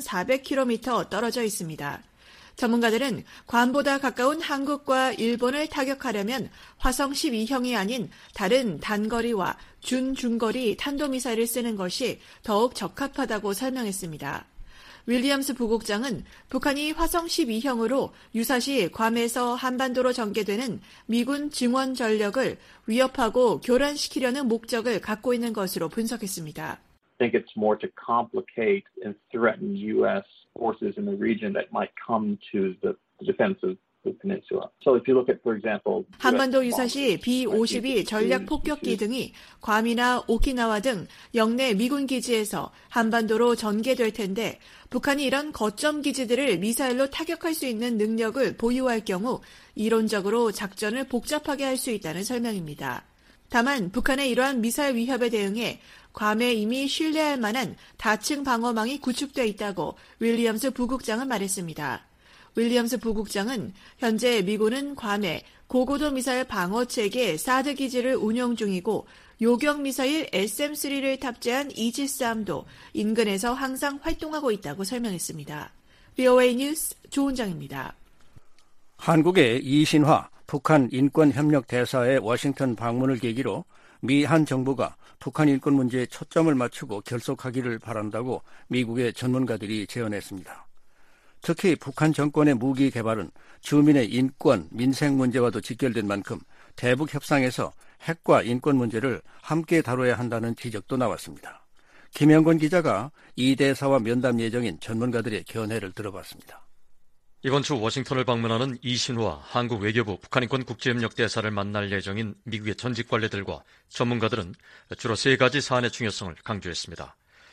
3,400km 떨어져 있습니다. 전문가들은 괌보다 가까운 한국과 일본을 타격하려면 화성 12형이 아닌 다른 단거리와 준중거리 탄도미사일을 쓰는 것이 더욱 적합하다고 설명했습니다. 윌리엄스 부국장은 북한이 화성 12형으로 유사시 괌에서 한반도로 전개되는 미군 증원 전력을 위협하고 교란시키려는 목적을 갖고 있는 것으로 분석했습니다. I think it's more to complicate and threaten U.S. forces in the region that might come to the defense of the peninsula. So if you look at, for example, 한반도 유사시 B-52 전략 폭격기 등이 괌이나 오키나와 등 영내 미군 기지에서 한반도로 전개될 텐데 북한이 이런 거점 기지들을 미사일로 타격할 수 있는 능력을 보유할 경우 이론적으로 작전을 복잡하게 할 수 있다는 설명입니다. 다만 북한의 이러한 미사일 위협에 대응해 괌에 이미 신뢰할 만한 다층 방어망이 구축돼 있다고 윌리엄스 부국장은 말했습니다. 윌리엄스 부국장은 현재 미군은 괌에 고고도 미사일 방어체계 사드 기지를 운영 중이고 요격 미사일 SM-3를 탑재한 이지스함도 인근에서 항상 활동하고 있다고 설명했습니다. VOA 뉴스 조은정입니다. 한국의 이신화 북한 인권협력 대사의 워싱턴 방문을 계기로 미 한 정부가 북한 인권 문제에 초점을 맞추고 결속하기를 바란다고 미국의 전문가들이 제언했습니다. 특히 북한 정권의 무기 개발은 주민의 인권, 민생 문제와도 직결된 만큼 대북 협상에서 핵과 인권 문제를 함께 다뤄야 한다는 지적도 나왔습니다. 김영권 기자가 이 대사와 면담 예정인 전문가들의 견해를 들어봤습니다. 이번 주 워싱턴을 방문하는 이신화 한국 외교부 북한인권 국제협력 대사를 만날 예정인 미국의 전직 관리들과 전문가들은 주로 세 가지 사안의 중요성을 강조했습니다.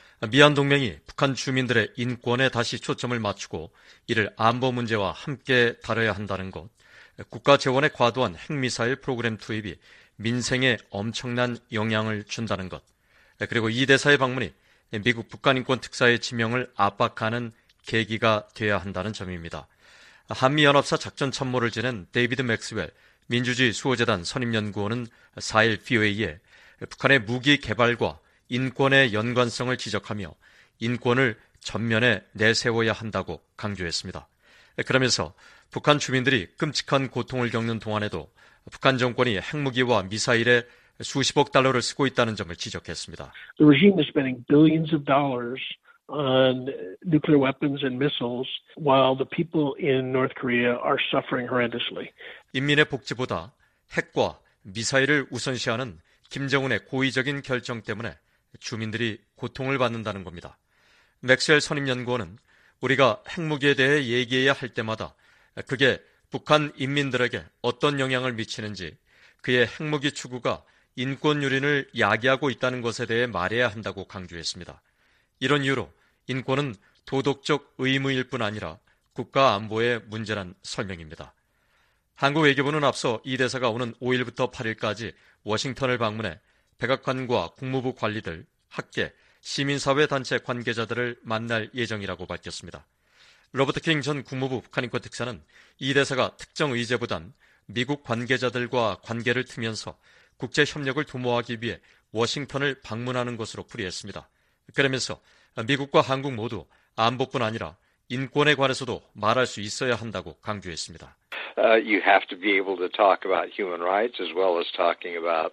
미한동맹이 북한 주민들의 인권에 다시 초점을 맞추고 이를 안보 문제와 함께 다뤄야 한다는 것, 국가 재원의 과도한 핵미사일 프로그램 투입이 민생에 엄청난 영향을 준다는 것, 그리고 이 대사의 방문이 미국 북한인권 특사의 지명을 압박하는 계기가 돼야 한다는 점입니다. 한미연합사 작전 참모를 지낸 데이비드 맥스웰 민주주의 수호재단 선임연구원은 4일 VOA에 북한의 무기 개발과 인권의 연관성을 지적하며 인권을 전면에 내세워야 한다고 강조했습니다. 그러면서 북한 주민들이 끔찍한 고통을 겪는 동안에도 북한 정권이 핵무기와 미사일에 수십억 달러를 쓰고 있다는 점을 지적했습니다. The regime is spending billions of dollars on nuclear weapons and missiles while the people in North Korea are suffering horrendously. 인민의 복지보다 핵과 미사일을 우선시하는 김정은의 고의적인 결정 때문에 주민들이 고통을 받는다는 겁니다. 맥스웰 선임연구원은 우리가 핵무기에 대해 얘기해야 할 때마다 그게 북한 인민들에게 어떤 영향을 미치는지 그의 핵무기 추구가 인권 유린을 야기하고 있다는 것에 대해 말해야 한다고 강조했습니다. 이런 이유로 인권은 도덕적 의무일 뿐 아니라 국가 안보의 문제란 설명입니다. 한국 외교부는 앞서 이 대사가 오는 5일부터 8일까지 워싱턴을 방문해 백악관과 국무부 관리들, 학계, 시민사회 단체 관계자들을 만날 예정이라고 밝혔습니다. 로버트 킹 전 국무부 북한인권 특사는 이 대사가 특정 의제보단 미국 관계자들과 관계를 트면서 국제 협력을 도모하기 위해 워싱턴을 방문하는 것으로 풀이했습니다. 그러면서 미국과 한국 모두 안보뿐 아니라 인권에 관해서도 말할 수 있어야 한다고 강조했습니다. You have to be able to talk about human rights as well as talking about,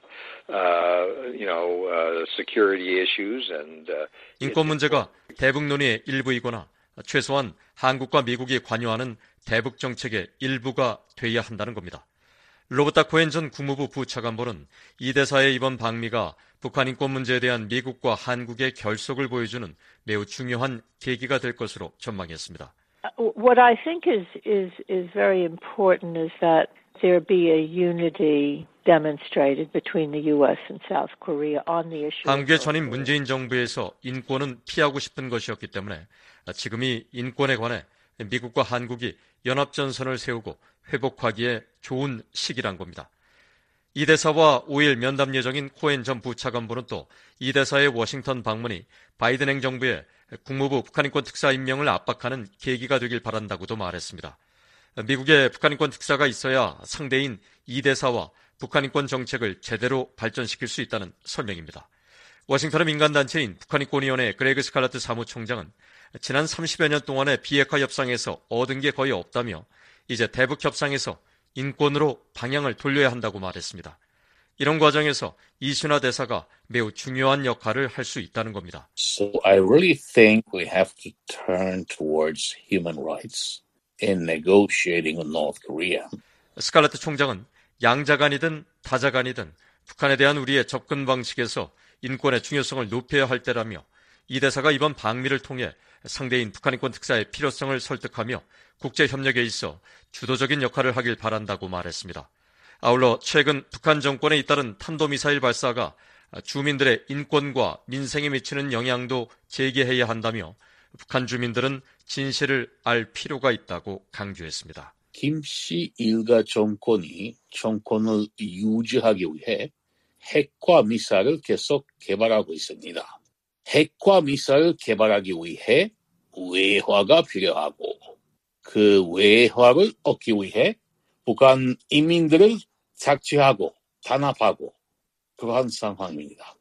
security issues and. 인권 문제가 대북 논의의 일부이거나 최소한 한국과 미국이 관여하는 대북 정책의 일부가 돼야 한다는 겁니다. 로버타 코엔 전 국무부 부차관보는 이 대사의 이번 방미가 북한 인권 문제에 대한 미국과 한국의 결속을 보여주는 매우 중요한 계기가 될 것으로 전망했습니다. What I think is very important is that there be a unity demonstrated between the U.S. and South Korea on the issue. 한국의 전임 문재인 정부에서 인권은 피하고 싶은 것이었기 때문에 지금이 인권에 관해 미국과 한국이 연합전선을 세우고 회복하기에 좋은 시기란 겁니다. 이 대사와 5일 면담 예정인 코엔 전 부차관보는 또 이 대사의 워싱턴 방문이 바이든 행정부의 국무부 북한인권 특사 임명을 압박하는 계기가 되길 바란다고도 말했습니다. 미국의 북한인권 특사가 있어야 상대인 이 대사와 북한인권 정책을 제대로 발전시킬 수 있다는 설명입니다. 워싱턴의 민간단체인 북한인권위원회 그레그 스칼라트 사무총장은 지난 30여 년 동안의 비핵화 협상에서 얻은 게 거의 없다며 이제 대북 협상에서 인권으로 방향을 돌려야 한다고 말했습니다. 이런 과정에서 이순하 대사가 매우 중요한 역할을 할 수 있다는 겁니다. So I really think we have to turn towards human rights in negotiating with North Korea. 스칼라트 총장은 양자간이든 다자간이든 북한에 대한 우리의 접근 방식에서 인권의 중요성을 높여야 할 때라며 이 대사가 이번 방미를 통해 상대인 북한인권 특사의 필요성을 설득하며 국제협력에 있어 주도적인 역할을 하길 바란다고 말했습니다. 아울러 최근 북한 정권에 잇따른 탄도미사일 발사가 주민들의 인권과 민생에 미치는 영향도 제기해야 한다며 북한 주민들은 진실을 알 필요가 있다고 강조했습니다. 김씨 일가 정권이 정권을 유지하기 위해 핵과 미사일을 계속 개발하고 있습니다. 핵과 미사일을 개발하기 위해 외화가 필요하고 그 외화를 얻기 위해 북한 인민들을 착취하고 단합하고 그러한 상황입니다.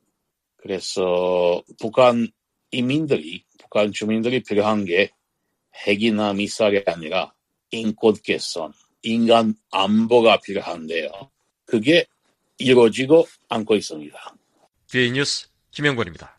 그래서 북한 인민들이, 북한 주민들이 필요한 게 핵이나 미사일이 아니라 인권 개선, 인간 안보가 필요한데요. 그게 이루어지고 않고 있습니다. 뒤에 뉴스 김영권입니다.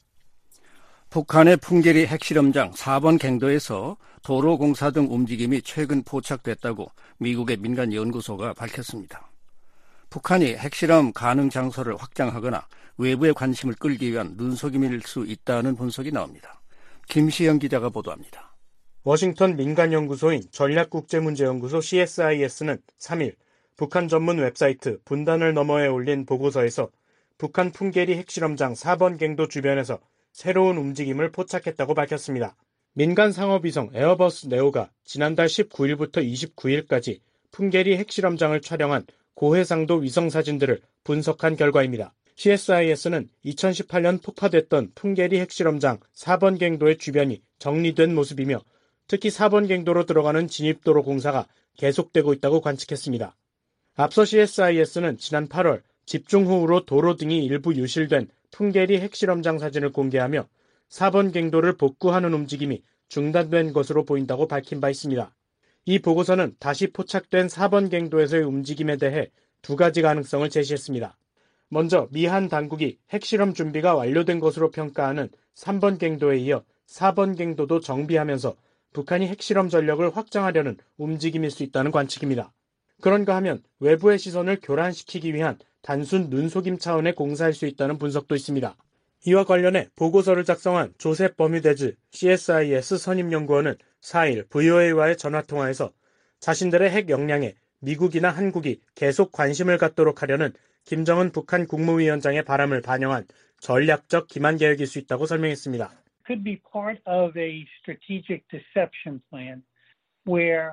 북한의 풍계리 핵실험장 4번 갱도에서 도로공사 등 움직임이 최근 포착됐다고 미국의 민간 연구소가 밝혔습니다. 북한이 핵실험 가능 장소를 확장하거나 외부의 관심을 끌기 위한 눈속임일 수 있다는 분석이 나옵니다. 김시영 기자가 보도합니다. 워싱턴 민간연구소인 전략국제문제연구소 CSIS는 3일 북한 전문 웹사이트 분단을 너머에 올린 보고서에서 북한 풍계리 핵실험장 4번 갱도 주변에서 새로운 움직임을 포착했다고 밝혔습니다. 민간 상업위성 에어버스 네오가 지난달 19일부터 29일까지 풍계리 핵실험장을 촬영한 고해상도 위성사진들을 분석한 결과입니다. CSIS는 2018년 폭파됐던 풍계리 핵실험장 4번 갱도의 주변이 정리된 모습이며 특히 4번 갱도로 들어가는 진입도로 공사가 계속되고 있다고 관측했습니다. 앞서 CSIS는 지난 8월 집중호우로 도로 등이 일부 유실된 풍계리 핵실험장 사진을 공개하며 4번 갱도를 복구하는 움직임이 중단된 것으로 보인다고 밝힌 바 있습니다. 이 보고서는 다시 포착된 4번 갱도에서의 움직임에 대해 두 가지 가능성을 제시했습니다. 먼저 미한 당국이 핵실험 준비가 완료된 것으로 평가하는 3번 갱도에 이어 4번 갱도도 정비하면서 북한이 핵실험 전력을 확장하려는 움직임일 수 있다는 관측입니다. 그런가 하면 외부의 시선을 교란시키기 위한 단순 눈속임 차원의 공사일 수 있다는 분석도 있습니다. 이와 관련해 보고서를 작성한 조셉 버뮤데즈 CSIS 선임연구원은 4일 VOA와의 전화통화에서 자신들의 핵 역량에 미국이나 한국이 계속 관심을 갖도록 하려는 김정은 북한 국무위원장의 바람을 반영한 전략적 기만 계획일 수 있다고 설명했습니다. Could be part of a strategic deception plan where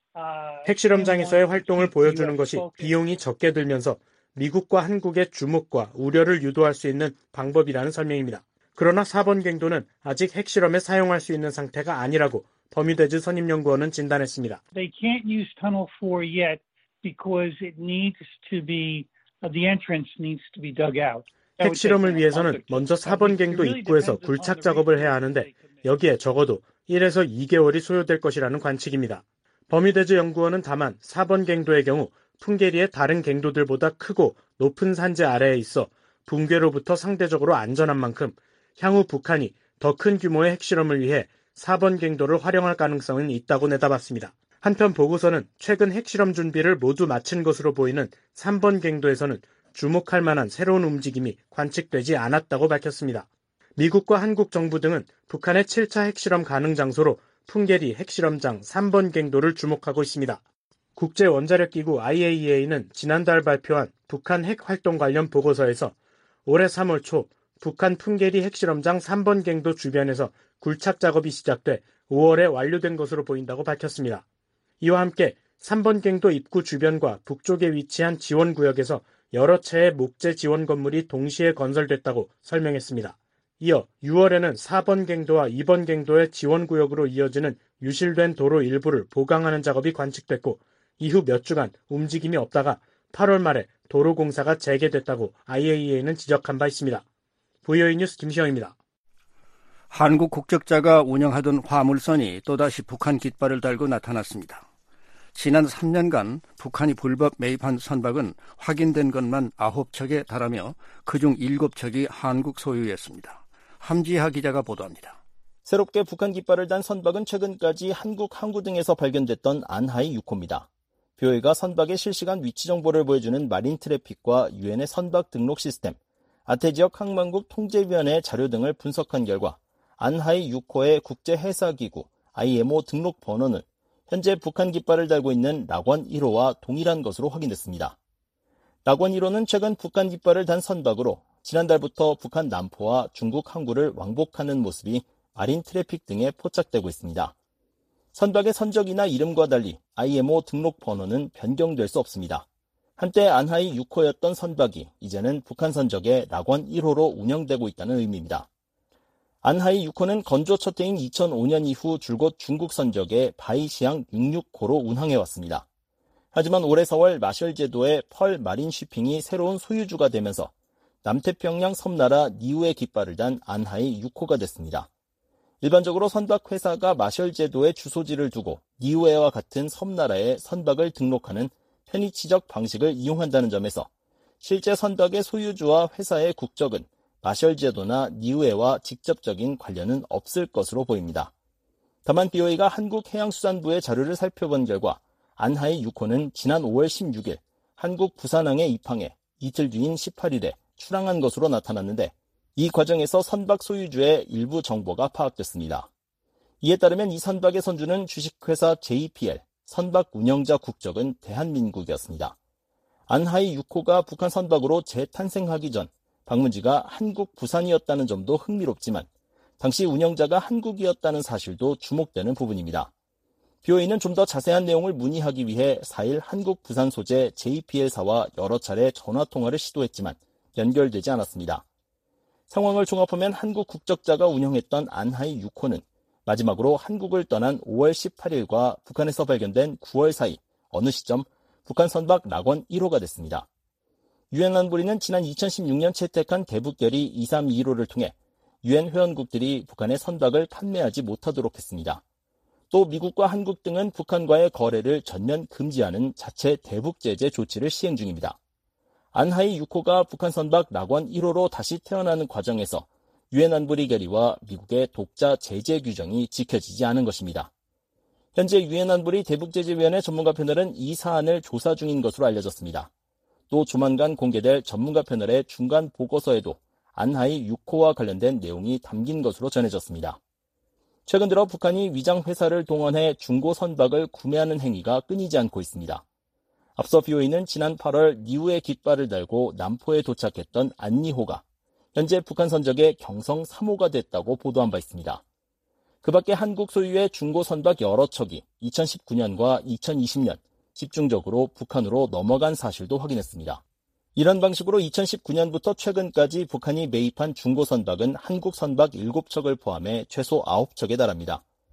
핵실험장에서의 활동을 보여주는 것이 비용이 적게 들면서 미국과 한국의 주목과 우려를 유도할 수 있는 방법이라는 설명입니다. 그러나 4번 갱도는 아직 핵실험에 사용할 수 있는 상태가 아니라고 범위대즈 선임연구원은 진단했습니다. They can't use Tunnel 4 yet because it needs to be the entrance needs to be dug out. 핵실험을 위해서는 먼저 4번 갱도 입구에서 굴착 작업을 해야 하는데 여기에 적어도 1에서 2개월이 소요될 것이라는 관측입니다. 범위대즈 연구원은 다만 4번 갱도의 경우 풍계리의 다른 갱도들보다 크고 높은 산재 아래에 있어 붕괴로부터 상대적으로 안전한 만큼 향후 북한이 더 큰 규모의 핵실험을 위해 4번 갱도를 활용할 가능성은 있다고 내다봤습니다. 한편 보고서는 최근 핵실험 준비를 모두 마친 것으로 보이는 3번 갱도에서는 주목할 만한 새로운 움직임이 관측되지 않았다고 밝혔습니다. 미국과 한국 정부 등은 북한의 7차 핵실험 가능 장소로 풍계리 핵실험장 3번 갱도를 주목하고 있습니다. 국제원자력기구 IAEA는 지난달 발표한 북한 핵활동 관련 보고서에서 올해 3월 초 북한 풍계리 핵실험장 3번 갱도 주변에서 굴착 작업이 시작돼 5월에 완료된 것으로 보인다고 밝혔습니다. 이와 함께 3번 갱도 입구 주변과 북쪽에 위치한 지원구역에서 여러 채의 목재 지원 건물이 동시에 건설됐다고 설명했습니다. 이어 6월에는 4번 갱도와 2번 갱도의 지원구역으로 이어지는 유실된 도로 일부를 보강하는 작업이 관측됐고 이후 몇 주간 움직임이 없다가 8월 말에 도로 공사가 재개됐다고 IAEA는 지적한 바 있습니다. VOA 뉴스 김시영입니다. 한국 국적자가 운영하던 화물선이 또다시 북한 깃발을 달고 나타났습니다. 지난 3년간 북한이 불법 매입한 선박은 확인된 것만 9척에 달하며 그중 7척이 한국 소유였습니다. 함지하 기자가 보도합니다. 새롭게 북한 깃발을 단 선박은 최근까지 한국 항구 등에서 발견됐던 안하이 6호입니다. BOA가 선박의 실시간 위치 정보를 보여주는 마린 트래픽과 유엔의 선박 등록 시스템, 아태지역 항만국 통제위원회의 자료 등을 분석한 결과 안하이 6호의 국제해사기구 IMO 등록 번호는 현재 북한 깃발을 달고 있는 락원 1호와 동일한 것으로 확인됐습니다. 락원 1호는 최근 북한 깃발을 단 선박으로 지난달부터 북한 남포와 중국 항구를 왕복하는 모습이 마린 트래픽 등에 포착되고 있습니다. 선박의 선적이나 이름과 달리 IMO 등록 번호는 변경될 수 없습니다. 한때 안하이 6호였던 선박이 이제는 북한 선적의 락원 1호로 운영되고 있다는 의미입니다. 안하이 6호는 건조 첫 해인 2005년 이후 줄곧 중국 선적의 바이시항 66호로 운항해왔습니다. 하지만 올해 4월 마셜 제도의 펄 마린 쉬핑이 새로운 소유주가 되면서 남태평양 섬나라 니우의 깃발을 단 안하이 6호가 됐습니다. 일반적으로 선박 회사가 마셜 제도의 주소지를 두고 니우에와 같은 섬나라에 선박을 등록하는 편의치적 방식을 이용한다는 점에서 실제 선박의 소유주와 회사의 국적은 마셜 제도나 니우에와 직접적인 관련은 없을 것으로 보입니다. 다만 BOA가 한국해양수산부의 자료를 살펴본 결과 안하이 6호는 지난 5월 16일 한국 부산항에 입항해 이틀 뒤인 18일에 출항한 것으로 나타났는데 이 과정에서 선박 소유주의 일부 정보가 파악됐습니다. 이에 따르면 이 선박의 선주는 주식회사 JPL, 선박 운영자 국적은 대한민국이었습니다. 안하이 6호가 북한 선박으로 재탄생하기 전 방문지가 한국 부산이었다는 점도 흥미롭지만 당시 운영자가 한국이었다는 사실도 주목되는 부분입니다. BOA는 좀 더 자세한 내용을 문의하기 위해 4일 한국 부산 소재 JPL사와 여러 차례 전화통화를 시도했지만 연결되지 않았습니다. 상황을 종합하면 한국 국적자가 운영했던 안하이 6호는 마지막으로 한국을 떠난 5월 18일과 북한에서 발견된 9월 사이 어느 시점 북한 선박 락원 1호가 됐습니다. 유엔 안보리는 지난 2016년 채택한 대북결의 2325를 통해 유엔 회원국들이 북한의 선박을 판매하지 못하도록 했습니다. 또 미국과 한국 등은 북한과의 거래를 전면 금지하는 자체 대북제재 조치를 시행 중입니다. 안하이 6호가 북한 선박 락원 1호로 다시 태어나는 과정에서 유엔 안보리 결의와 미국의 독자 제재 규정이 지켜지지 않은 것입니다. 현재 유엔 안보리 대북제재위원회 전문가 패널은 이 사안을 조사 중인 것으로 알려졌습니다. 또 조만간 공개될 전문가 패널의 중간 보고서에도 안하이 6호와 관련된 내용이 담긴 것으로 전해졌습니다. 최근 들어 북한이 위장 회사를 동원해 중고 선박을 구매하는 행위가 끊이지 않고 있습니다. 앞서 BOA는 지난 8월 니우의 깃발을 달고 남포에 도착했던 안니호가 현재 북한 선적의 경성 3호가 됐다고 보도한 바 있습니다. 그 밖에 한국 소유의 중고 선박 여러 척이 2019년과 2020년 집중적으로 북한으로 넘어간 사실도 확인했습니다. 이런 방식으로 2019년부터 최근까지 북한이 매입한 중고 선박은 한국 선박 7척을 포함해 최소 9척에 달합니다.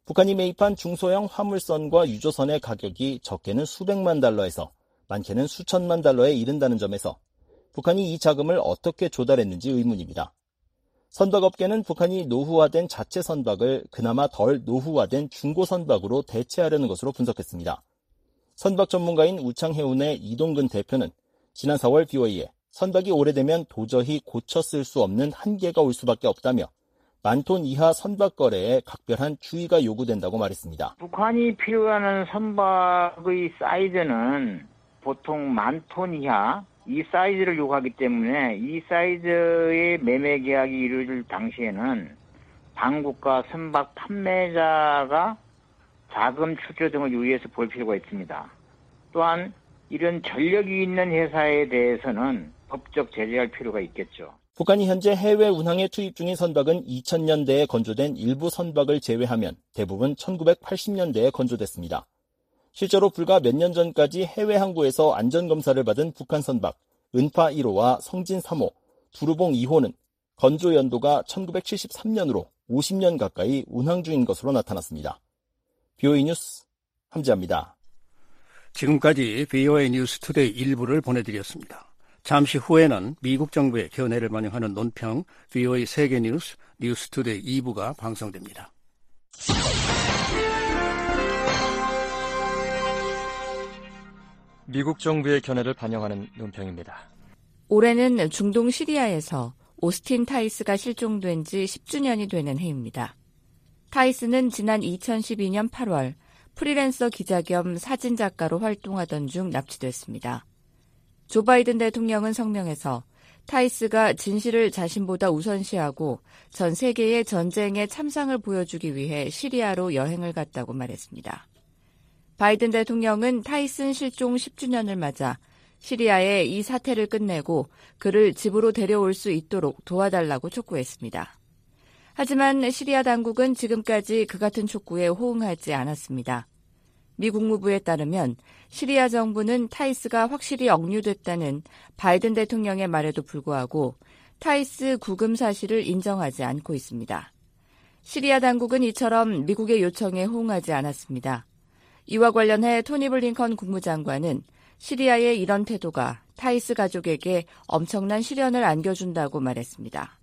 북한이 매입한 중소형 화물선과 유조선의 가격이 적게는 수백만 달러에서 많게는 수천만 달러에 이른다는 점에서 북한이 이 자금을 어떻게 조달했는지 의문입니다. 선박업계는 북한이 노후화된 자체 선박을 그나마 덜 노후화된 중고 선박으로 대체하려는 것으로 분석했습니다. 선박 전문가인 우창해운의 이동근 대표는 지난 4월 BOA에 선박이 오래되면 도저히 고쳐 쓸 수 없는 한계가 올 수밖에 없다며 10,000톤 이하 선박 거래에 각별한 주의가 요구된다고 말했습니다. 북한이 필요하는 선박의 사이즈는 보통 10,000톤 이하 이 사이즈를 요구하기 때문에 이 사이즈의 매매 계약이 이루어질 당시에는 당국과 선박 판매자가 자금 출처 등을 유의해서 볼 필요가 있습니다. 또한 이런 전력이 있는 회사에 대해서는 법적 제재할 필요가 있겠죠. 북한이 현재 해외 운항에 투입 중인 선박은 2000년대에 건조된 일부 선박을 제외하면 대부분 1980년대에 건조됐습니다. 실제로 불과 몇 년 전까지 해외 항구에서 안전검사를 받은 북한 선박 은파 1호와 성진 3호, 두루봉 2호는 건조 연도가 1973년으로 50년 가까이 운항 중인 것으로 나타났습니다. BOA 뉴스 함지아입니다. 지금까지 BOA 뉴스 투데이 일부를 보내드렸습니다. 잠시 후에는 미국 정부의 견해를 반영하는 논평 BOA 세계 뉴스 뉴스 투데이 2부가 방송됩니다. 미국 정부의 견해를 반영하는 논평입니다. 올해는 중동 시리아에서 오스틴 타이스가 실종된 지 10주년이 되는 해입니다. 타이스는 지난 2012년 8월 프리랜서 기자 겸 사진작가로 활동하던 중 납치됐습니다. 조 바이든 대통령은 성명에서 타이스가 진실을 자신보다 우선시하고 전 세계의 전쟁의 참상을 보여주기 위해 시리아로 여행을 갔다고 말했습니다. 바이든 대통령은 타이슨 실종 10주년을 맞아 시리아에 이 사태를 끝내고 그를 집으로 데려올 수 있도록 도와달라고 촉구했습니다. 하지만 시리아 당국은 지금까지 그 같은 촉구에 호응하지 않았습니다. 미 국무부에 따르면 시리아 정부는 타이스가 확실히 억류됐다는 바이든 대통령의 말에도 불구하고 타이스 구금 사실을 인정하지 않고 있습니다. 시리아 당국은 이처럼 미국의 요청에 호응하지 않았습니다. 이와 관련해 토니 블링컨 국무장관은 시리아의 이런 태도가 타이스 가족에게 엄청난 시련을 안겨준다고 말했습니다.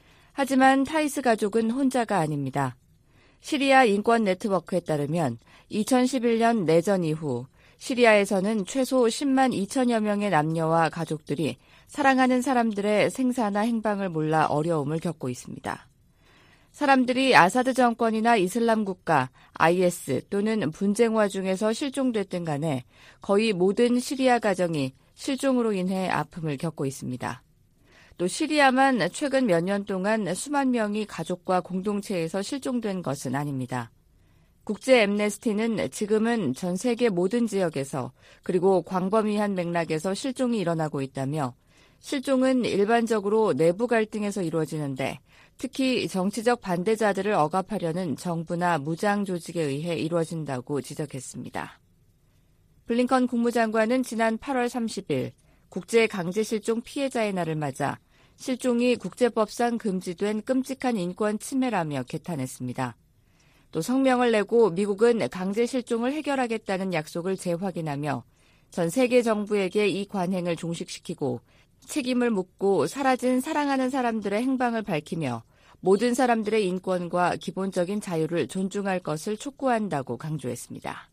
하지만 타이스 가족은 혼자가 아닙니다. 시리아 인권 네트워크에 따르면 2011년 내전 이후 시리아에서는 최소 10만 2천여 명의 남녀와 가족들이 사랑하는 사람들의 생사나 행방을 몰라 어려움을 겪고 있습니다. 사람들이 아사드 정권이나 이슬람 국가, IS 또는 분쟁 와중에서 실종됐든 간에 거의 모든 시리아 가정이 실종으로 인해 아픔을 겪고 있습니다. 또 시리아만 최근 몇 년 동안 수만 명이 가족과 공동체에서 실종된 것은 아닙니다. 국제 앰네스티는 지금은 전 세계 모든 지역에서 그리고 광범위한 맥락에서 실종이 일어나고 있다며 실종은 일반적으로 내부 갈등에서 이루어지는데 특히 정치적 반대자들을 억압하려는 정부나 무장 조직에 의해 이루어진다고 지적했습니다. 블링컨 국무장관은 지난 8월 30일 국제 강제 실종 피해자의 날을 맞아 실종이 국제법상 금지된 끔찍한 인권 침해라며 개탄했습니다. 또 성명을 내고 미국은 강제 실종을 해결하겠다는 약속을 재확인하며 전 세계 정부에게 이 관행을 종식시키고 책임을 묻고 사라진 사랑하는 사람들의 행방을 밝히며 모든 사람들의 인권과 기본적인 자유를 존중할 것을 촉구한다고 강조했습니다.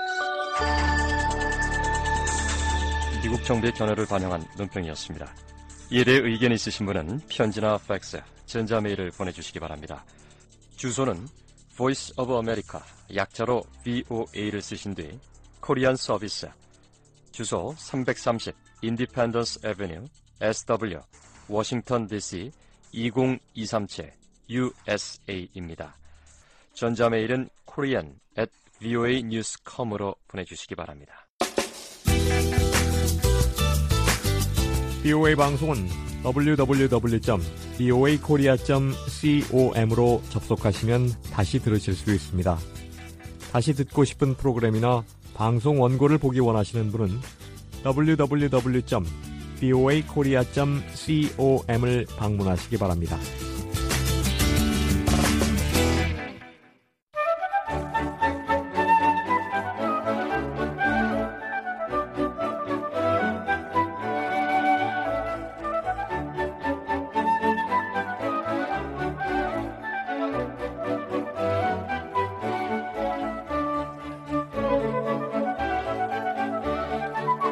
미국 정부의 견해를 반영한 논평이었습니다. 이에 대해 의견 있으신 분은 편지나 팩스, 전자메일을 보내주시기 바랍니다. 주소는 Voice of America, 약자로 VOA를 쓰신 뒤 코리안 서비스, 주소 330 Independence Avenue, SW, 워싱턴 DC 20237 USA입니다. 전자메일은 korean@voanews.com으로 보내주시기 바랍니다. BOA 방송은 www.boakorea.com으로 접속하시면 다시 들으실 수 있습니다. 다시 듣고 싶은 프로그램이나 방송 원고를 보기 원하시는 분은 www.boakorea.com을 방문하시기 바랍니다.